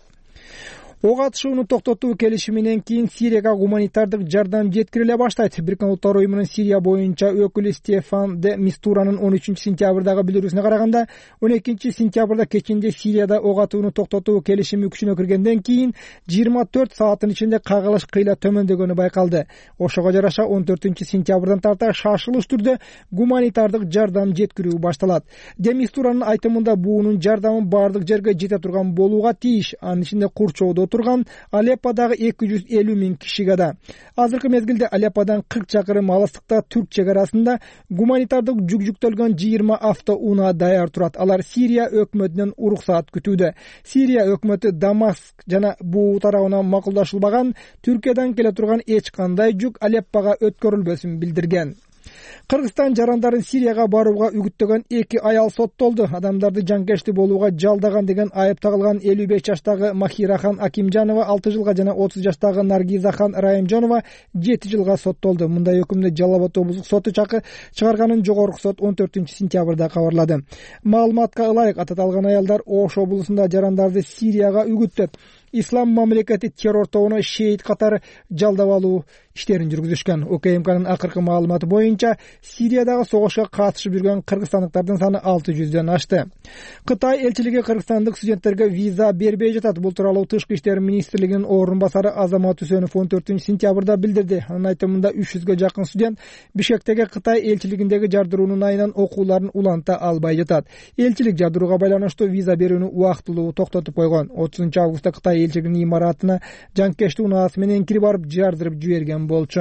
Ок атышууну токтотуу келишиминен кийин Сирияга гуманитардык жардам жеткириле баштайт. Бириккен Улуттар уюмунун Сирия боюнча өкүлү Стефан де Мистуранын 13-сентябрдагы билдирүүсүнө караганда, 12-сентябрда кечинде Сирияда ок атууну токтотуу келишими күчүнө киргенден кийин 24 сааттын ичинде кагылыш кыйла төмөндөгөнү байкалды. Ошого жараша 14-сентябрдан тарта шашылыш түрдө гуманитардык жардам жеткирүү башталат. Де Мистуранын айтымында буунун жардамы бардык жерге жете турган болууга тийиш, анын ичинде курчоодо турган Алепподагы 250 000 кишиге да. Азыркы мезгилде Алепподан 40 чакырым алыстыкта Түрк чек арасында гуманитардык жүк жүктөлгөн 20 автоунаа даяр турат. Алар Сирия өкмөтүнөн уруксаат күтүүдө. Сирия өкмөтү Дамаск жана буу тарабынан макулдашылбаган Түркиядан келе турган эч кандай жүк Алеппога өткөрүлбөсүн билдирген. Кыргызстан жарандарын Сирияга барууга үгүттөгөн 2 аял соттолду. Адамдарды жанкечтүү болууга жалдаган деген айып тагылган 55 жаштагы Махирахан Акимжанова 6 жылга жана 30 жаштагы Наргизахан Райымжанова 7 жылга соттолду. Мындай өкүмдү Жалал Абад облустук соту чыгарганын жогорку сот 14-сентябрда кабарлады. Маалыматка ылайык, аталган аялдар Ош облусунда жарандарды Сирияга үгүттөп, Ислам мамлекети террор тобуна шейит катары жалдап алуу иштерин жүргүзүшкөн. ОКМКнын акыркы маалыматы боюнча Сириядагы согушка катышып жүргөн кыргызстандыктардын саны 600дөн ашты. Кытай элчилиги кыргызстандык студенттерге виза бербей жатат. Бул тууралуу Тышкы иштер министрлигинин орун басары Азамат Үсөнов 14-сентябрда билдирди. Анын айтымында 300га жакын студент Бишкектеги Кытай элчилигиндеги жардыруунун айынан окууларын уланта албай жатат. Элчилик жардырууга байланыштуу виза берүүнү убактылуу токтотуп койгон. 30-августта Кытай элчилигинин имаратына жанкечтүү унаасы менен кирип барып жардырып жиберген болчу.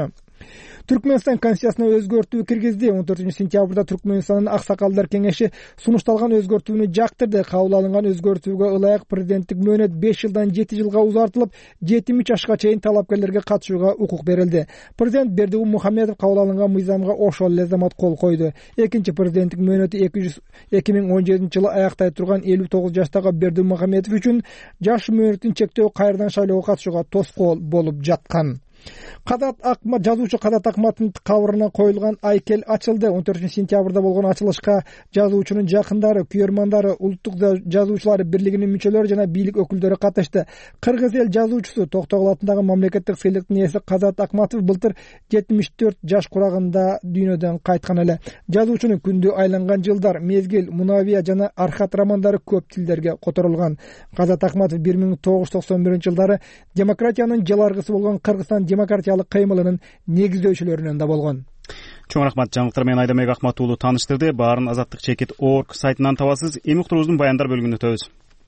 Түркмөнстан конституциясына өзгөртүү киргизди. 14-сентябрда Түркмөнстандын аксакалдар кеңеши сунушталган өзгөртүүнү жактырды. Кабыл алынган өзгөртүүгө ылайык президенттик мөөнөт 5 жылдан 7 жылга узартылып, 73 жашка чейин талапкерлерге катышууга укук берилди. Президент Бердигул Мухаммедов кабыл алынган мыйзамга ошол эле замат кол койду. Экинчи президенттик мөөнөтү 2017-жылы аяктай турган 59 жаштагы Бердигул Мухаммедов үчүн жаш мөөнөтүн чектөө кайрадан шайлоого катышууга тоскоол болуп жаткан. Жазуучу Кадат Акматтын кабырына коюлган айкел ачылды. 14-сентябрда болгон ачылышка жазуучунун жакындары, күйөрмандары, улуттук жазуучулар бирлигинин мүчөлөрү жана бийлик өкүлдөрү катышты. Кыргыз эл жазуучусу Токтогул атындагы мамлекеттик сыйлыктын ээси Кадат Акматов былтыр 74 жаш курагында дүйнөдөн кайткан эле. Жазуучунун Күндү айланган жылдар, Мезгил, Мунавия жана Архат романдары көп тилдерге которулган. Кадат Акматов 1991-жылдары демократиянын жаларгысы болгон Кыргызстан демократиялык кыймылынын негиздөөчүлөрүнөн да болгон. Чоң рахмат. Жаңылыктар менен Айдамек Акмат уулу тааныштырды. Баарын азаттык чекит org сайтынан табасыз. Эми уктуруубуздун баяндар бөлүгүнө өтөбүз.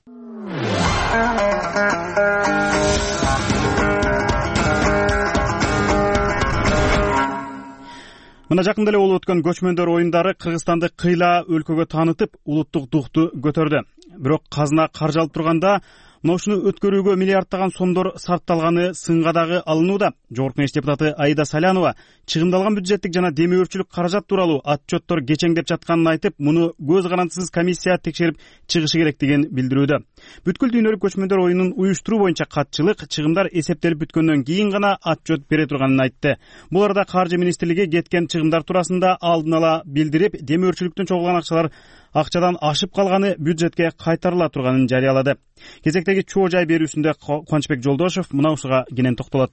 Мына жакында эле болуп өткөн көчмөндөр оюндары Кыргызстанды кыйла өлкөгө таанытып, улуттук духту көтөрдү. Бирок казына каржы алып турганда мына ушуну өткөрүүгө миллиарддаган сомдор сарпталганы сынга дагы алынууда. Жогорку Кеңеш депутаты Аида Салянова чыгымдалган бюджеттик жана демөөрчүлүк каражат тууралуу отчеттор кечеңдеп жатканын айтып, муну көз карандысыз комиссия текшерип чыгышы керектигин билдирүүдө. Бүткүл дүйнөлүк көчмөндөр оюнун уюштуруу боюнча катчылык чыгымдар эсептелип бүткөндөн кийин гана отчет бере турганын айтты. Бул арада Каржы министрлиги кеткен чыгымдар туурасында алдын ала билдирип, демөөрчүлүктөн чогулган акчадан ашып калганы бюджетке кайтарыла турганын жарыялады. Кезектеги чоо жай берүүсүндө Кубанычбек Жолдошов мына ушуга кенен токтолот.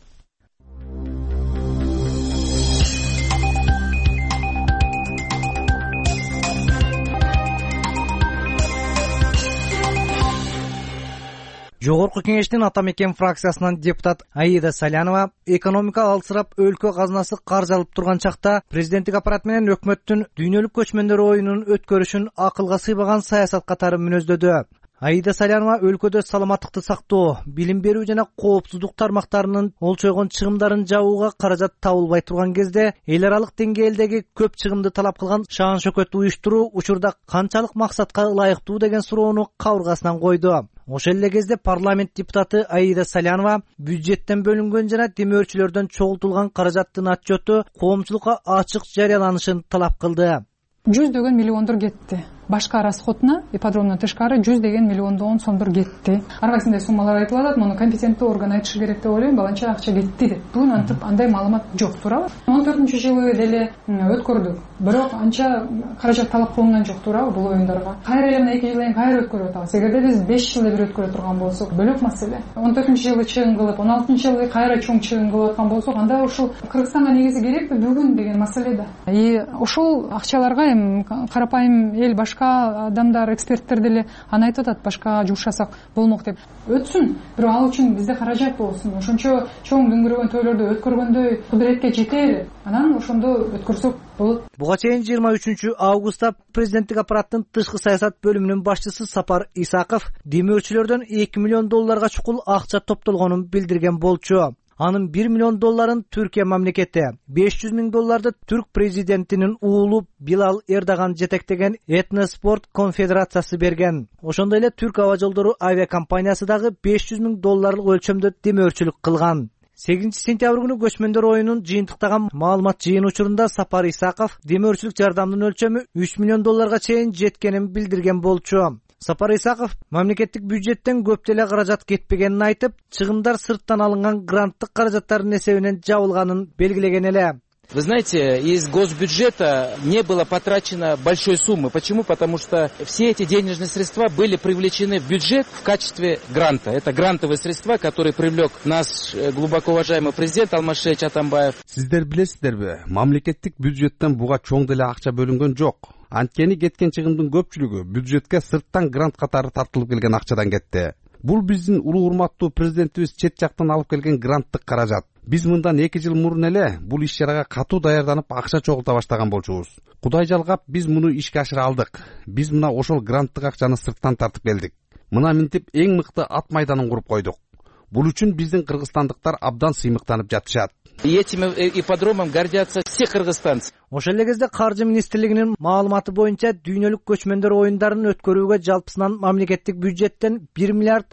Жогорку Кеңештин Ата Мекен фракциясынан депутат Аида Салянова экономика алсырап өлкө казынасы каржы алып турган чакта президенттик аппарат менен өкмөттүн дүйнөлүк көчмөндөр оюнун өткөрүшүн акылга сыйбаган саясат катары мүнөздөдү. Аида Салянова өлкөдө саламаттыкты сактоо, билим берүү жана коопсуздук тармактарынын олчойгон чыгымдарын жабууга каражат табылбай турган кезде эл аралык деңгээлдеги көп чыгымды талап кылган шаан шөкөт уюштуруу учурда канчалык максатка ылайыктуу деген суроону кабыргасынан койду. Ошол эле кезде парламент депутаты Аида Салянова бюджеттен бөлүнгөн жана демөөрчүлөрдөн чогултулган каражаттын отчету коомчулукка ачык жарыяланышын талап кылды. 100 миллиондор кетти. Башка расходуна ипподромдон тышкары 100 миллиондон сомдор кетти. Ар кайсындай суммалар айтылып атат, муну компетенттүү орган айтышы керек деп ойлойм. Баланча акча кетти деп. Бүгүн антип андай маалымат жок, туурабы? 14-жылы деле өткөрдүк. Бирок анча каражат талап кылынган жок, туурабы, бул оюндарга? Кайра эле мына 2 жылдан кийин кайра өткөрүп атабыз. Эгерде биз 5 жылда бир өткөрө турган болсок, бөлөк маселе. 14-жылы чыгым кылып, 16-жылы кайра чоң чыгым кылып аткан болсок, анда ушул Кыргызстанга негизи керекпи бүгүн деген маселе да. Ошол акчаларга эми карапайым эл, башка адамдар, эксперттер деле аны айтып атат, башка жумшасак болмок деп. Өтсүн, бирок ал үчүн бизде каражат болсун. Ошончо чоң дүңгүрөгөн тойлорду өткөргөндөй кудуретке жетели. Анан ошондо өткөрсөк болот. Буга чейин 23 августта президенттик аппараттын тышкы саясат бөлүмүнүн башчысы Сапар Исаков демөөрчүлөрдөн $2 миллион чукул акча топтолгонун билдирген болчу. Анын $1 миллион Түркия мамлекети, $500 миң Түрк президентинин уулу Билал Эрдоган жетектеген Этноспорт конфедерациясы берген. Ошондой эле Түрк аба жолдору авиакомпаниясы дагы $500 миң өлчөмдө демөөрчүлүк кылган. 8 сентябрь күнү көчмөндөр оюнун жыйынтыктаган маалымат жыйын учурунда Сапар Исаков демөөрчүлүк жардамдын өлчөмү $3 миллион чейин жеткенин билдирген болчу. Сапар Исаков мамлекеттик бюджеттен көп деле каражат кетпегенин айтып, чыгымдар сырттан алынган гранттык каражаттардын эсебинен жабылганын белгилеген эле. Вы знаете, из госбюджета не было потрачено большой суммы. Почему? Потому что все эти денежные средства были привлечены в бюджет в качестве гранта. Это грантовые средства, которые привлек наш глубоко уважаемый президент Алмазбек Атамбаев. Сиздер билесиздерби, мамлекеттик бюджеттен буга чоң деле акча бөлүнгөн жок. Анткени кеткен чыгымдын көпчүлүгү бюджетке сырттан грант катары тартылып келген акчадан кетти. Бул биздин улуу урматтуу президентибиз чет жактан алып келген гранттык каражат. Биз мындан 2 жыл мурун эле бул иш чарага катуу даярданып акча чогулта баштаган болчубуз. Кудай жалгап биз муну ишке ашыра алдык. Биз мына ошол гранттык акчаны сырттан тартып келдик. Мына минтип эң мыкты ат майданын куруп койдук. Бул үчүн биздин кыргызстандыктар абдан сыймыктанып жатышат. И этим ипподромом гордятся все кыргызстанцы. Ошол эле кезде каржы министрлигинин маалыматы боюнча дүйнөлүк көчмөндөр оюндарын өткөрүүгө жалпысынан мамлекеттик бюджеттен 1 миллиард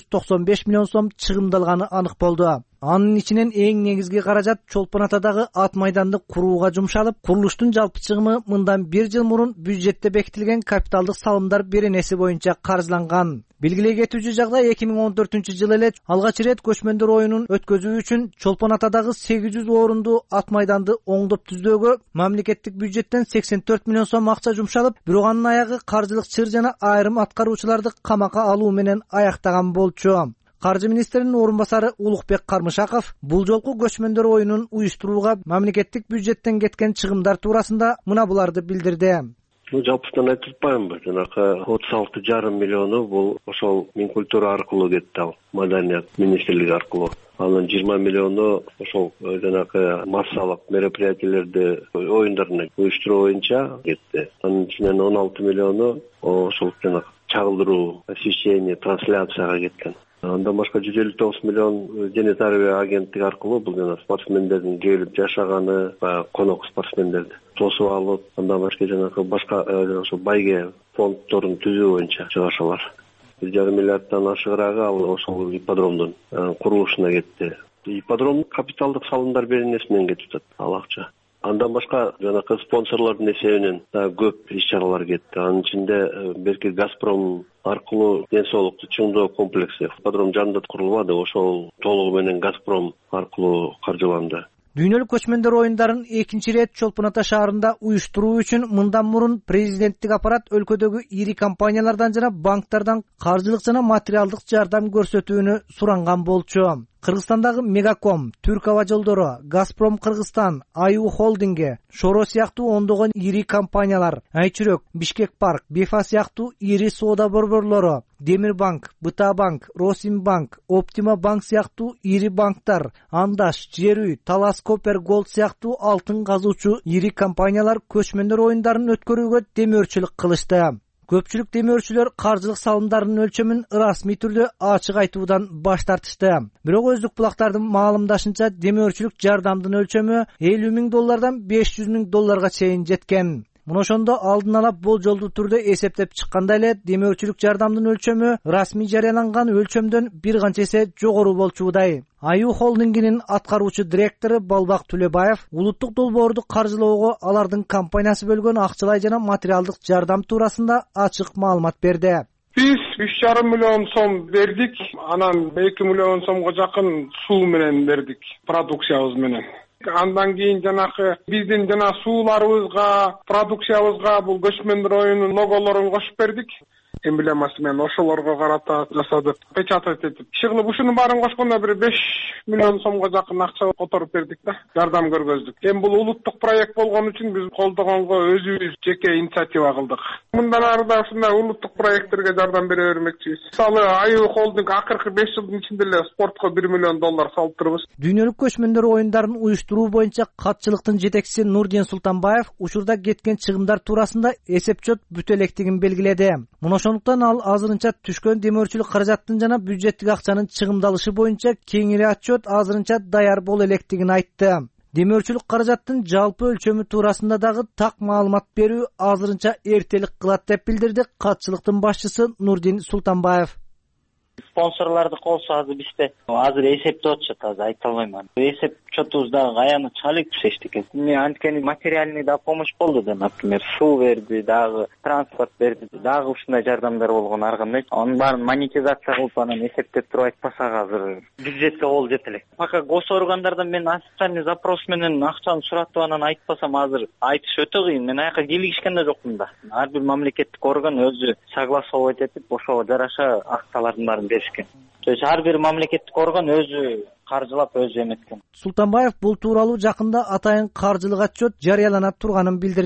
695 миллион сом чыгымдалганы анык болду. Анын ичинен эң негизги каражат Чолпон Атадагы ат майданды курууга жумшалып, курулуштун жалпы чыгымы мындан 1 жыл мурун бюджетте бекитилген капиталдык салымдар беренеси боюнча каржыланган. Белгилей кетүүчү жагдай 2014 эле алгач ирет көчмөндөр оюнун өткөзүү үчүн Чолпон Атадагы 800 орунду ат майданды оңдоп түздөөгө мамлекеттик бюджеттен 84 миллион сом акча жумшалып, бирок анын аягы каржылык чыр жана айрым аткаруучуларды камакка алуу менен аяктаган болчу. Каржы министринин орун басары Улукбек Кармышаков бул жолку көчмөндөр оюнун уюштурууга мамлекеттик бюджеттен кеткен чыгымдар туурасында мына буларды билдирди. Жалпысынан айтып атпаймынбы, жанакы 36,5 миллиону бул ошол Минкультура аркылуу кетти, ал Маданият министрлиги аркылуу. Анын 20 миллиону ошол жанакы массалык мероприятиялерди оюндарын уюштуруу боюнча кетти. Анын ичинен 16 миллиону ошол жанакы чагылдыруу, освещение, трансляцияга кеткен. Андан башка 159 миллион дене тарбия агенттиги аркылуу бул жана спортсмендердин келип жашаганы, конок спортсмендерди тосуп алып, андан башка ошо байге фонддорун түзүү боюнча чыгышалар. 1,5 миллиарддан ашыгыраагы ал ошол ипподромдун курулушуна кетти. Ипподром капиталдык салымдар беренеси менен кетип атат ал акча. Андан башка жанакы спонсорлордун эсебинен көп иш-чаралар кетти. Анын ичинде белки Газпром аркылуу ден соолукту чыңдоо комплекси ипподром жанында курулбады, ошол толугу менен Газпром аркылуу каржыланды. Дүйнөлүк көчмөндөр оюндарын экинчи ирет Чолпон Ата шаарында уюштуруу үчүн мындан мурун президенттик аппарат өлкөдөгү ири компаниялардан жана банктардан каржылык жана материалдык жардам көрсөтүүнү суранган болчу. Кыргызстандагы Мегаком, Түрк Аба Жолдору, Газпром Кыргызстан, Аю Холдинги, Шоро сыяктуу ондогон ири компаниялар, Айчүрөк, Бишкек Парк, Бефа сыяктуу ири соода борборлору, Демир банк, Быта банк, Росимбанк, Оптима банк сыяктуу ири банктар, Андаш, Жер үй, Талас Копер Голд сыяктуу алтын казуучу ири компаниялар көчмөндөр оюндарын өткөрүүгө демөөрчүлүк кылышты. Көпчүлүк демөөрчүлөр каржылык салымдарынын өлчөмүн расмий түрдө ачык айтуудан баш тартышты. Бирок өздүк булактардын маалымдашынча демөөрчүлүк жардамдын өлчөмү $50,000 $500,000 чейин жеткен. Мына ошондо алдын ала болжолдуу түрдө эсептеп чыкканда эле демөөрчүлүк жардамдын өлчөмү расмий жарыяланган өлчөмдөн бир канча эсе жогору болчудай. Аю Холдингинин аткаруучу директору Балбак Түлөбаев улуттук долбоорду каржылоого алардын компаниясы бөлгөн акчалай жана материалдык жардам туурасында ачык маалымат берди. Биз 3,5 миллион сом бердик, анан 2 миллион сомго жакын суу менен бердик, продукциябыз менен. Андан кийин жанакы биздин жана сууларыбызга, продукциябызга бул көчмөндөр оюнунун логолорун кошуп бердик. Эмблемасы менен ошолорго карата жасадык, печатать этип. Иши кылып ушунун баарын кошкондо бир 5 миллион сомго жакын акча которуп бердик да, жардам көргөздүк. Эми бул улуттук проект болгон үчүн биз колдогонго өзүбүз жеке инициатива кылдык. Мындан ары да ушундай улуттук проекттерге жардам бере бермекчибиз. Мисалы Аю Холдинг акыркы 5 жылдын ичинде эле спортко $1 миллион салып турбуз. Дүйнөлүк көчмөндөр оюндарын уюштуруу боюнча катчылыктын жетекчиси Нурдин Султанбаев учурда кеткен чыгымдар туурасында эсеп-чот бүтө электигин белгиледи. Ошондуктан ал азырынча түшкөн демөөрчүлүк каражаттын жана бюджеттик акчанын чыгымдалышы боюнча кеңири отчет азырынча даяр боло электигин айтты. Демөөрчүлүк каражаттын жалпы өлчөмү туурасында дагы так маалымат берүү азырынча эртелик кылат деп билдирди катчылыктын башчысы Нурдин Султанбаев. Спонсорлорду колсо азыр бизде азыр эсептеп атышат, азыр айта албайм. Эсеп чотубуз дагы аяныча алек эчтеке. Мен анткени материальный да помощь болду да, например, суу берди, дагы транспорт берди, дагы ушундай жардамдар болгон ар кандай. Анын баарын монетизация кылып анан эсептеп туруп айтпасак азыр бюджетке кол жете элек. Пока госоргандардан мен официальный запрос менен акчаны суратып анан айтпасам азыр айтыш өтө кыйын. Мен аяка кийлигишкен да жокмун да. Ар бир мамлекеттик орган өзү согласовать этип ошого жараша акчалардын баарын беришкен. То есть ар бир мамлекеттик орган өзү каржылап өзү эметкен. Султанбаев бул тууралуу жакында атайын каржылык отчет жарыялана турганын билдирди.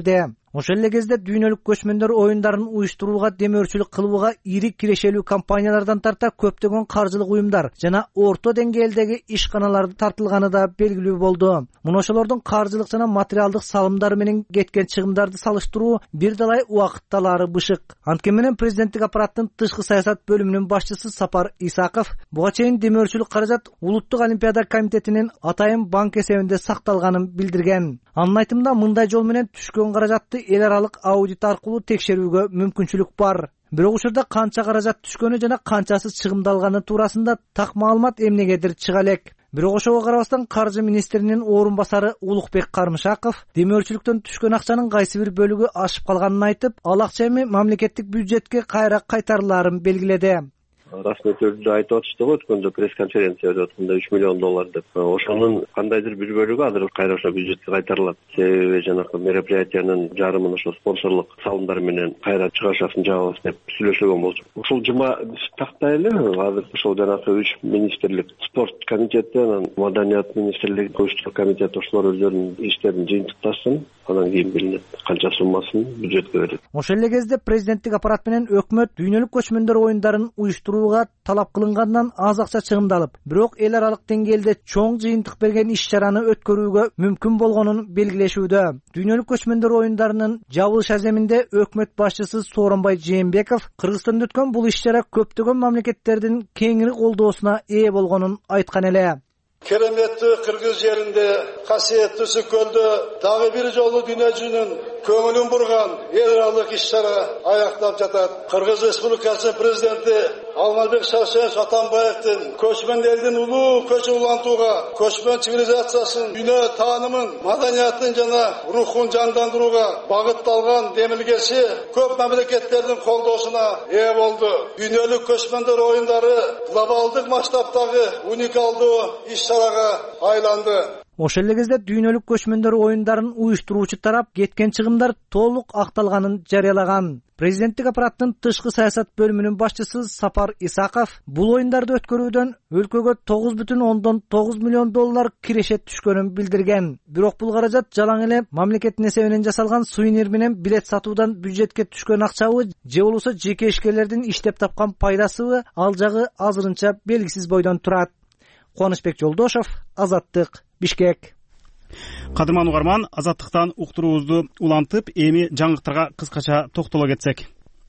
Ошол эле кезде дүйнөлүк көчмөндөр оюндарын уюштурууга демөөрчүлүк кылууга ири кирешелүү компаниялардан тарта көптөгөн каржылык уюмдар жана орто деңгээлдеги ишканалар тартылганы да белгилүү болду. Муну ошолордун каржылык жана материалдык салымдары менен кеткен чыгымдарды салыштыруу бир далай убакыт талаары бышык. Анткени менен президенттик аппараттын тышкы саясат бөлүмүнүн башчысы Сапар Исаков буга чейин демөөрчүлүк каражат Улуттук олимпиада комитетинин атайын банк эсебинде сакталганын билдирген. Анын айтымында мындай жол менен түшкөн каражатты эл аралык аудит аркылуу текшерүүгө мүмкүнчүлүк бар. Бирок учурда канча каражат түшкөнү жана канчасы чыгымдалганы туурасында так маалымат эмнегедир чыга элек. Бирок ошого карабастан каржы министринин орун басары Улукбек Кармышаков демөөрчүлүктөн түшкөн акчанын кайсы бир бөлүгү ашып калганын айтып, ал акча эми мамлекеттик бюджетке кайра кайтарылаарын белгиледи. Расмий түрдө айтып атышты го өткөндө пресс-конференция өтүп атканда $3 миллион деп. Ошонун кандайдыр бир бөлүгү азыр кайра ошо бюджетке кайтарылат. Себеби жанакы мероприятиянын жарымын ошо спонсорлук салымдар менен кайра чыгашасын жабабыз деп сүйлөшөгөн болчу. Ушул жума тактай эле азыр ошол жанакы 3 министрлик, спорт комитети, анан маданият министрлиги, коюштук комитети ошолор өздөрүнүн иштерин жыйынтыкташсын, анан кийин билинет канча суммасын бюджетке берет. Ошол эле кезде президенттик аппарат менен өкмөт дүйнөлүк көчмөндөр оюндарын уюштурууга талап кылынгандан аз акча чыгымдалып, бирок эл аралык деңгээлде чоң жыйынтык берген иш-чараны өткөрүүгө мүмкүн болгонун белгилешүүдө. Дүйнөлүк көчмөндөр оюндарынын жабылыш аземинде өкмөт башчысы Сооронбай Жээнбеков Кыргызстанда өткөн бул иш-чара көптөгөн мамлекеттердин кеңири колдоосуна ээ болгонун айткан эле. Кереметтүү Кыргыз жеринде, касиеттүү Үсүк көлдө дагы бир жолу дүйнө жүзүнүн көңүлүн бурган эл аралык иш-чара аяктап жатат. Кыргыз Республикасы президенти Алмазбек Шаршенович Атамбаевдин көчмөн элдин улуу көчү улантууга, көчмөн цивилизациясын, дүйнө таанымын, маданиятын жана рухун жандандырууга багытталган демилгеси көп мамлекеттердин колдоосуна ээ болду. Дүйнөлүк көчмөндөр оюндары глобалдык масштабтагы уникалдуу иш-чарага айланды. Ошол эле кезде дүйнөлүк көчмөндөр оюндарын уюштуруучу тарап кеткен чыгымдар толук акталганын жарыялаган. Президенттик аппараттын тышкы саясат бөлүмүнүн башчысы Сапар Исаков бул оюндарды өткөрүүдөн өлкөгө $9,9 миллион кирешет түшкөнүн билдирген. Бирок бул каражат жалаң эле мамлекеттин эсебинен жасалган сувенир менен билет сатуудан бюджетке түшкөн акчабы же болбосо жеке ишкерлердин иштеп тапкан пайдасыбы, ал жагы азырынча белгисиз бойдон турат. Кубанычбек Жолдошов, Азаттык, Бишкек. Кадырман угарман, Азаттыктан уктуруубузду улантып, эми жаңылыктарга кыскача токтоло кетсек.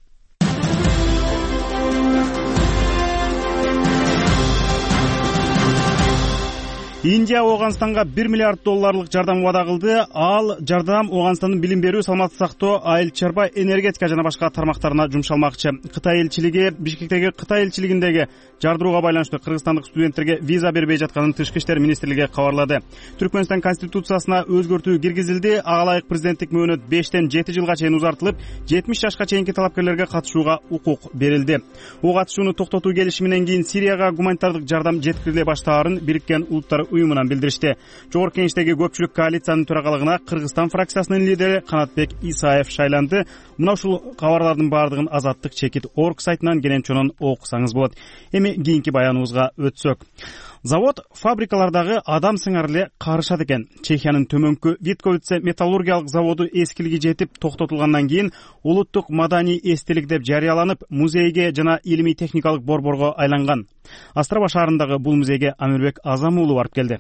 Индия Оганстанга $1 миллиард жардам вада кылды. Ал жардам Оганстандын билим берүү, саламаттык сактоо, айыл чарба, энергетика жана башка тармактарына жумшалмакчы. Кытай элчилиги Бишкектеги Кытай элчилигиндеги жардырууга байланыштуу кыргызстандык студенттерге виза бербей жатканын Тышкы иштер министрлиги кабарлады. Түркмөнстан конституциясына өзгөртүү киргизилди. Ага ылайык президенттик мөөнөт 5-тен 7 жылга чейин узартылып, 70 жашка чейинки талапкерлерге катышууга укук берилди. О катышууну токтотуу келишиминен кийин Сирияга гуманитардык жардам жеткириле баштаарын Бириккен Улуттар уюмунан билдиришти. Жогорку Кеңештеги көпчүлүк коалициянын төрагалыгына Кыргызстан фракциясынын лидери Канатбек Исаев шайланды. Мына ушул кабарлардын баардыгын Азаттык чекит орг сайтынан кенен окусаңыз болот. Эми кийинки баяныбызга өтсөк. Завод фабрикалардагы адам сыңар эле карышат экен. Чехиянын төмөнкү Витковице металлургиялык заводу эскилиги жетип токтотулгандан кийин улуттук маданий эстелик деп жарыяланып, музейге жана илимий техникалык борборго айланган. Астраба шаарындагы бул музейге Амирбек Азам уулу барып келди.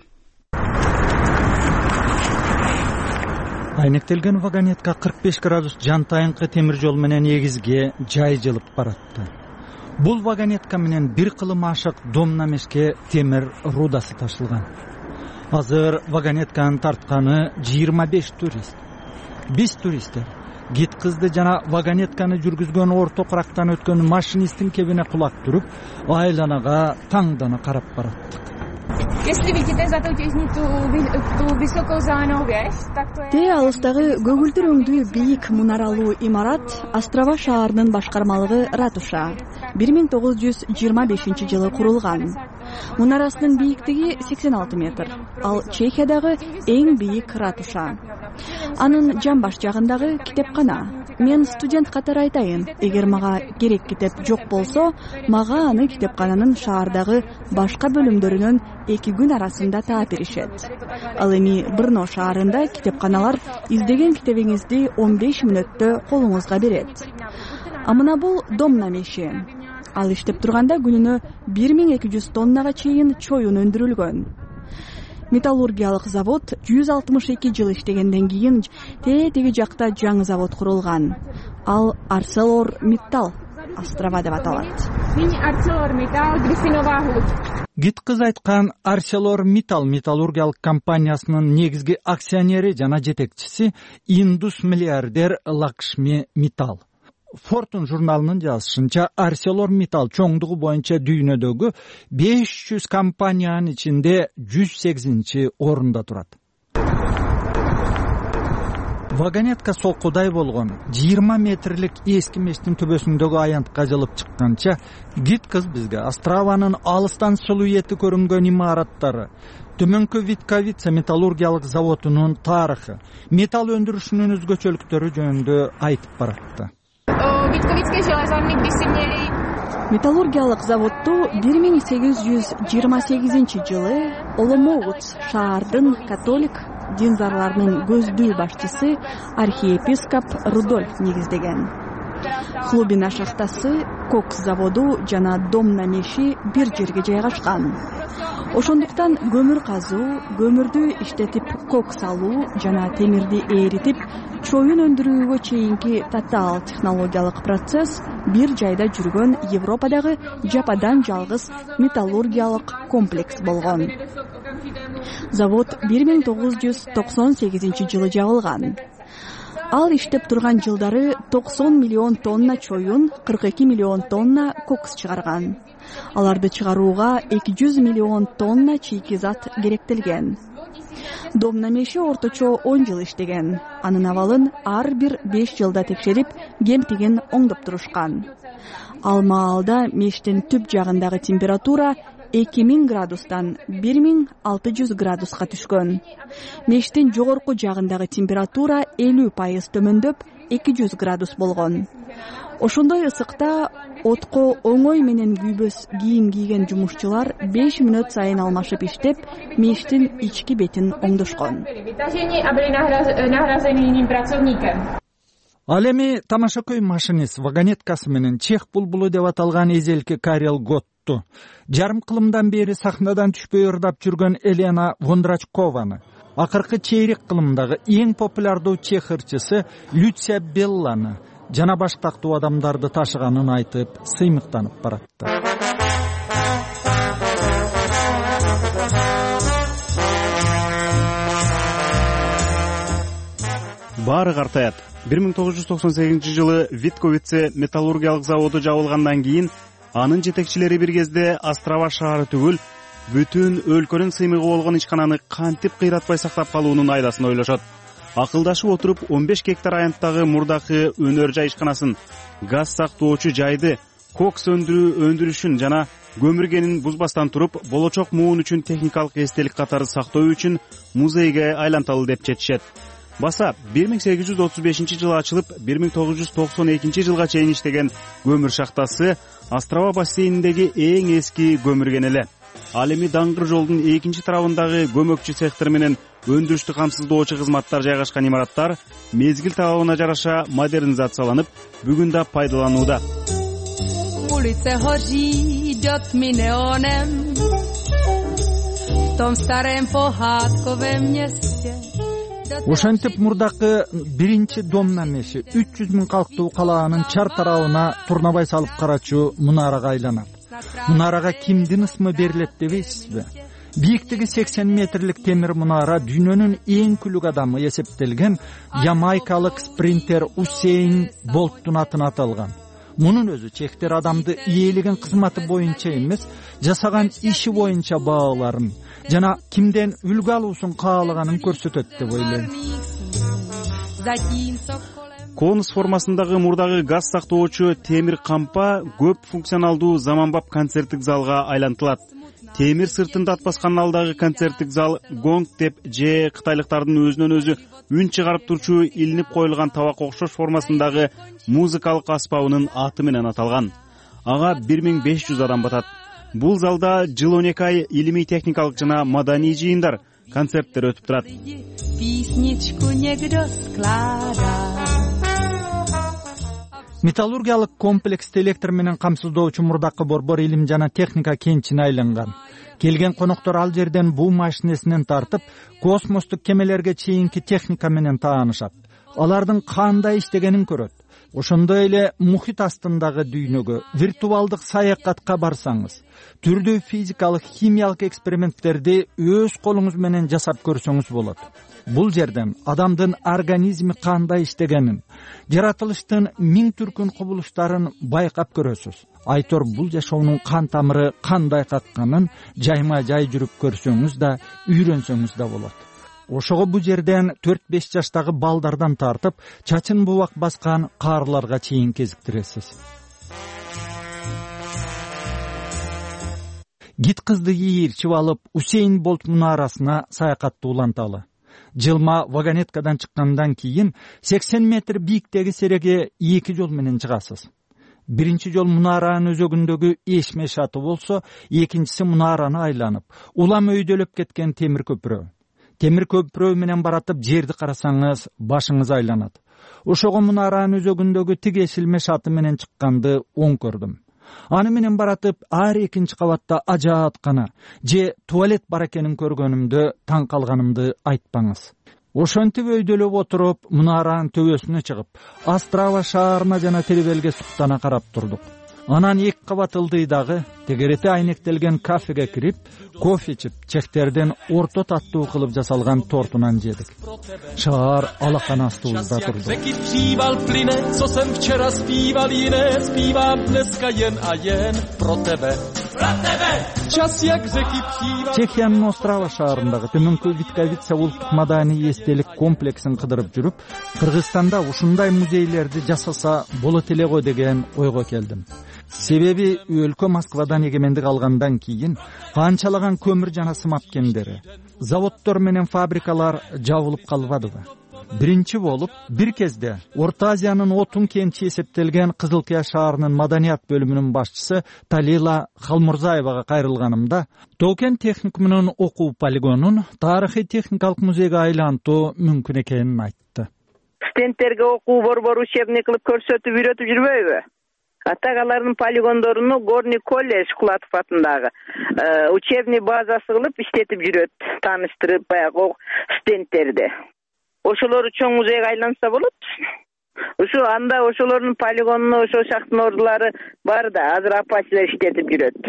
Айнектелген вагонетка 45 градус жантайынкы темир жол менен эгизге жай жылып баратты. Бул вагонетка менен бир кылым ашык домнамешке темир рудасы ташылган. Азыр вагонетканын тартканы 25 турист. Биз туристтер гид кызды жана вагонетканы жүргүзгөн орто курактан өткөн машинисттин кебине кулак туруп, айланага таңдана карап бараттык. Те алыстагы көгүлдүр өңдүү бийик мунаралуу имарат Острова шаарынын башкармалыгы ратуша 1925 жылы курулган. Мунарасынын бийиктиги 86 метр. Ал Чехиядагы эң бийик ратуша. Анын жамбаш жагындагы китепкана мен студент катары айтайын, эгер мага керек китеп жок болсо, мага аны китепкананын шаардагы башка бөлүмдөрүнөн 2 күн арасында таап беришет. Ал эми Брно шаарында китепканалар издеген китебиңизди 15 мүнөттө колуңузга берет. А мына бул домна меши. Ал иштеп турганда күнүнө 1200 тоннага чейин чоюн өндүрүлгөн. Металлургиялык завод 162 жыл иштегенден кийин теги жакта жаңы завод курулган. Ал ArcelorMittal острова деп аталат. Гит кыз айткан ArcelorMittal металлургиялык компаниясынын негизги акционери жана жетекчиси индус миллиардер Лакшми Миттал. Fortune журналынын жазышынча ArcelorMittal чоңдугу боюнча дүйнөдөгү 500 компаниянын ичинде 108-чи орунда турат. Вагонетка солкудай болгон 20 метрлик эски мештин төбөсүндөгү аянтка жылып чыкканча Гит кыз бизге Острованын алыстан силуэти көрүнгөн имараттары, төмөнкү Витковица металлургиялык заводунун тарыхы, металл өндүрүшүнүн өзгөчөлүктөрү жөнүндө айтып баратты. Металлургиялык заводду 1828 жылы Оломоут шаардын католик динзарларынын көздүү башчысы архиепископ Рудольф негиздеген. Хлубина шахтасы, кокс заводу жана домна меши бир жерге жайгашкан. Ошондуктан көмүр казуу, көмүрдү иштетип кокс алуу жана темирди эритип чоюн өндүрүүгө чейинки татаал технологиялык процесс бир жайда жүргөн Европадагы жападан жалгыз металлургиялык комплекс болгон. Завод 1998 жылы жабылган. Ал иштеп турган жылдары 90 миллион тонна чоюн, 42 миллион тонна кокс чыгарган. Аларды чыгарууга 200 миллион тонна чийки зат керектелген. Домна меши орточо 10 жыл иштеген. Анын абалын ар бир 5 жылда текшерип, кемтигин оңдоп турушкан. Ал маалда мештин түп жагындагы температура 2000 градустан 1600 градуска түшкөн. Мештин жогорку жагындагы температура 50% төмөндөп 200 градус болгон. Ошондой ысыкта отко оңой менен күйбөс кийим кийген жумушчулар 5 мүнөт сайын алмашып иштеп, мештин ички бетин оңдошкон. Ал эми тамашакөй машинист вагонеткасы менен чех булбулу деп аталган эзелки Карел Готту, жарым кылымдан бери сахнадан түшпөй ырдап жүргөн Елена Вондрачкованы, акыркы чейрек кылымдагы эң популярдуу чех ырчысы Люция Белланы жана баштактуу адамдарды ташыганын айтып, сыймыктанып баратты. Баары картаят. 1998 жылы Витковице металлургиялык заводу жабылгандан кийин анын жетекчилери бир кезде Острова шаары түгүл, бүтүн өлкөнүн сыймыгы болгон ичкананы кантип кыйратпай сактап калуунун айдасын ойлошот. Акылдашып отуруп 15 гектар аянттагы мурдакы өнөр жай ишканасын, газ сактоочу жайды, кокс өндүрүшүн жана көмүргенин бузбастан туруп, болочок муун үчүн техникалык эстелик катары сактоо үчүн музейге айланталы деп четишет. Баса 1835 жылы ачылып, 1992 жылга чейин иштеген көмүр шахтасы Острова бассейниндеги эң эски көмүрген эле. Ал эми даңгыр жолдун экинчи тарабындагы көмөкчү цехтер менен өндүрүштү камсыздоочу кызматтар жайгашкан имараттар мезгил талабына жараша модернизацияланып, бүгүн да пайдаланууда. Ulice hoří dotmi neonem v tom starém pohádkovém městě. Ошентип мурдакы биринчи домна меши 300 000 калктуу калаанын чар тарабына турнабай салып карачу мунарага айланат. Мунарага кимдин ысмы берилет дебейсизби? Бийиктиги 80 метрлик темир мунара дүйнөнүн эң күлүк адамы эсептелген ямайкалык спринтер Усейн Болттун атына аталган. Мунун өзү чехтер адамды ээлеген кызматы боюнча эмес, жасаган иши боюнча бааларын жана кимден үлгү алуусун каалаганын көрсөтөт деп ойлойм. Конус формасындагы мурдагы газ сактоочу темир кампа көп функционалдуу заманбап концерттик залга айлантылат. темир сыртын татпаскан алдагы концерттик зал гонг деп же кытайлыктардын өзүнөн өзү үн чыгарып турчу илинип коюлган табак окшош формасындагы музыкалык аспабынын аты менен аталган. Ага 1500 адам батат. Бул залда жыл 12 ай илимий техникалык жана маданий жыйындар, концерттер өтүп турат. Металлургиялык комплексти электр менен камсыздоочу мурдакы борбор илим жана техника кенчине айланган. Келген коноктор ал жерден буу машинесинен тартып, космостук кемелерге чейинки техника менен таанышат. Алардын кандай иштегенин көрөт. Ошондой эле мухит астындагы дүйнөгө, виртуалдык саякатка барсаңыз, түрдүү физикалык, химиялык эксперименттерди өз колуңуз менен жасап көрсөңүз болот. Бул жерден адамдын организми кандай иштегенин, жаратылыштын миң түркүн кубулуштарын байкап көрөсүз. Айтор бул жашоонун кан тамыры кандай какканын жайма жай жүрүп көрсөңүз да, үйрөнсөңүз да болот. Ошого бул жерден 4-5 жаштагы балдардан тартып, чачын бубак баскан каарларга чейин кезиктиресиз. Гит кызды ийирчип алып, Усейн Болт мунарасына саякатты уланталы. Жылма вагонеткадан чыккандан кийин 80 метр бийиктеги сереге 2 жол менен чыгасыз. Биринчи жол мунаранын өзөгүндөгү эшме шаты болсо, экинчиси мунараны айланып, улам өйдөлөп кеткен темир көпүрө. Темир көпүрө менен баратып жерди карасаңыз, башыңыз айланат. Ошого мунаранын өзөгүндөгү тиги эшилме шаты менен чыкканды оң көрдүм. Аны менен баратып, ар экинчи кабатта ажааткана же туалет бар экенин көргөнүмдө таң калганымды айтпаңыз. Ошентип өйдөлөп отуруп, мунаранын төбөсүнө чыгып, Острава шаарына жана теребелге суктана карап турдук. Анан 2 кабат ылдыйдагы тегерети айнектелген кафеге кирип, кофе ичип, чехтерден орто таттуу кылып жасалган тортунан жедик. Шаар алакан астыбызда турду. Чехиянын Острава шаарындагы төмөнкү Витковица улуттук маданий эстелик комплексин кыдырып жүрүп, Кыргызстанда ушундай музейлерди жасаса болот эле го деген ойго келдим. Себеби өлкө Москвадан эгемендик алгандан кийин канчалаган көмүр жана сымап кендери, заводдор менен фабрикалар жабылып калбадыбы? Биринчи болуп, бир кезде Орто Азиянын отун кенчи эсептелген Кызылкыя шаарынын маданият бөлүмүнүн башчысы Талила Халмурзаевага кайрылганымда, Тоокен техникумунун окуу полигонун тарыхый техникалык музейге айлантуу мүмкүн экенин айтты. Студенттерге окуу борбор учебный кылып көрсөтүп үйрөтүп жүрбөйбү? Атагалардын полигондоруну Горный колледж Кулатов атындагы учебный базасы кылып иштетип жүрөт, тааныштырып баягы студенттерди. Ошолору чоң музейге айланса болот. Ошо анда ошолордун полигонуна ошо шахтын ордулары бар да, азыр апачилер иштетип жүрөт.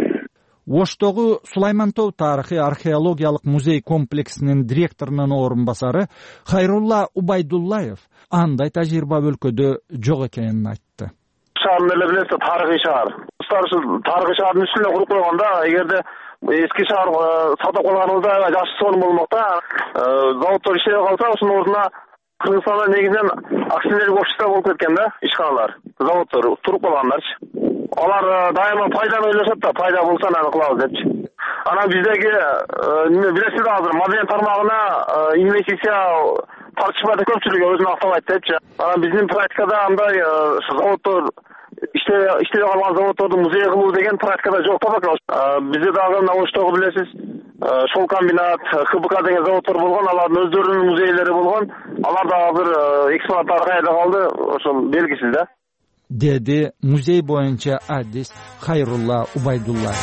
Оштогу Сулаймантоо тарыхый археологиялык музей комплексинин директорунун орун басары Хайрулла Убайдуллаев андай тажрыйба өлкөдө жок экенин айтты. Шаарын эле билесиз, тарыхый шаар. Тарыхый шаардын үстүнө куруп койгондо, эгерде эски шаар сатып калганыбызда жакшы сонун болмок да. Заводдор иштебей калса, ошонун ордуна Кыргызстанда негизинен акционерлик общество болуп кеткен да, ишканалар, заводдор туруп калгандарчы. Алар дайыма пайданы ойлошот да, пайда болсо аны кылабыз депчи. Анан биздеги билесиз азыр маданият тармагына инвестиция тартышмада көпчүлүгү өзүн актабайт депчи. Анан биздин практикада андай заводдор иштебей калган заводдорду музей кылуу деген практикада жок да. Бизде дагы Оштогу билесиз, шол комбинат, ХБК деген заводдор болгон, алардын өздөрүнүн музейлери болгон. Алар да азыр экспонаттары кайда калды, ошол белгисиз да. Деди музей боюнча адис Хайрулла Убайдуллаев.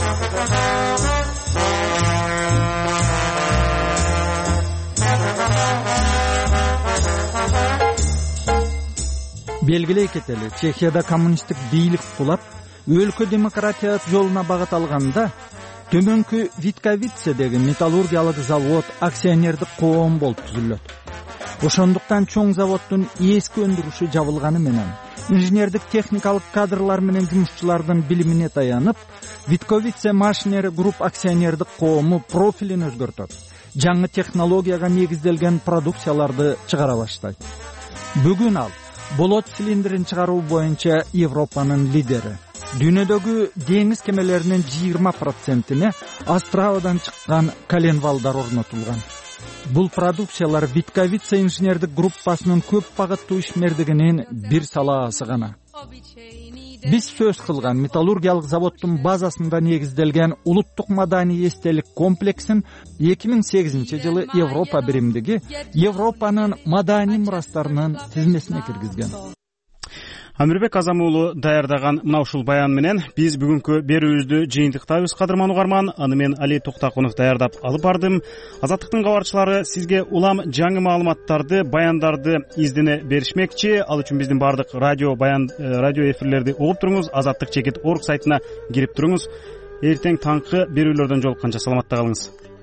Белгилей кетели, Чехияда коммунисттик бийлик кулап, өлкө демократия жолуна багыт алганда, төмөнкү Витковицедеги металлургиялык завод акционердик коом болуп түзүлөт. Ошондуктан чоң заводдун эски өндүрүшү жабылганы менен, инженердик техникалык кадрлар менен жумушчулардын билимине таянып, Витковице Машинери групп акционердик коому профилин өзгөртөт. Жаңы технологияга негизделген продукцияларды чыгара баштайт. Бүгүн ал болот цилиндрин чыгаруу боюнча Европанын лидери. дүйнөдөгү деңиз кемелеринин 20%-ине Австралиядан чыккан коленвалдар орнотулган. Бул продукциялар Витковица инженердик группасынын көп багыттуу ишмердигинин бир салаасы гана. Биз сөз кылган металлургиялык заводдун базасында негизделген улуттук маданий эстелик комплексин 2008-жылы Европа биримдиги Европанын маданий мурастарынын тизмесине киргизген. Амирбек Азам уулу даярдаган мына ушул баян менен биз бүгүнкү берүүбүздү жыйынтыктайбыз. Кадырман угарман, аны мен Али Токтакунов даярдап алып бардым. Азаттыктын кабарчылары сизге улам жаңы маалыматтарды, баяндарды издене беришмекчи. Ал үчүн биздин бардык радио эфирлерди угуп туруңуз, azattik.org сайтына кирип туруңуз. Эртең таңкы берүүлөрдөн жолукканча саламатта калыңыз.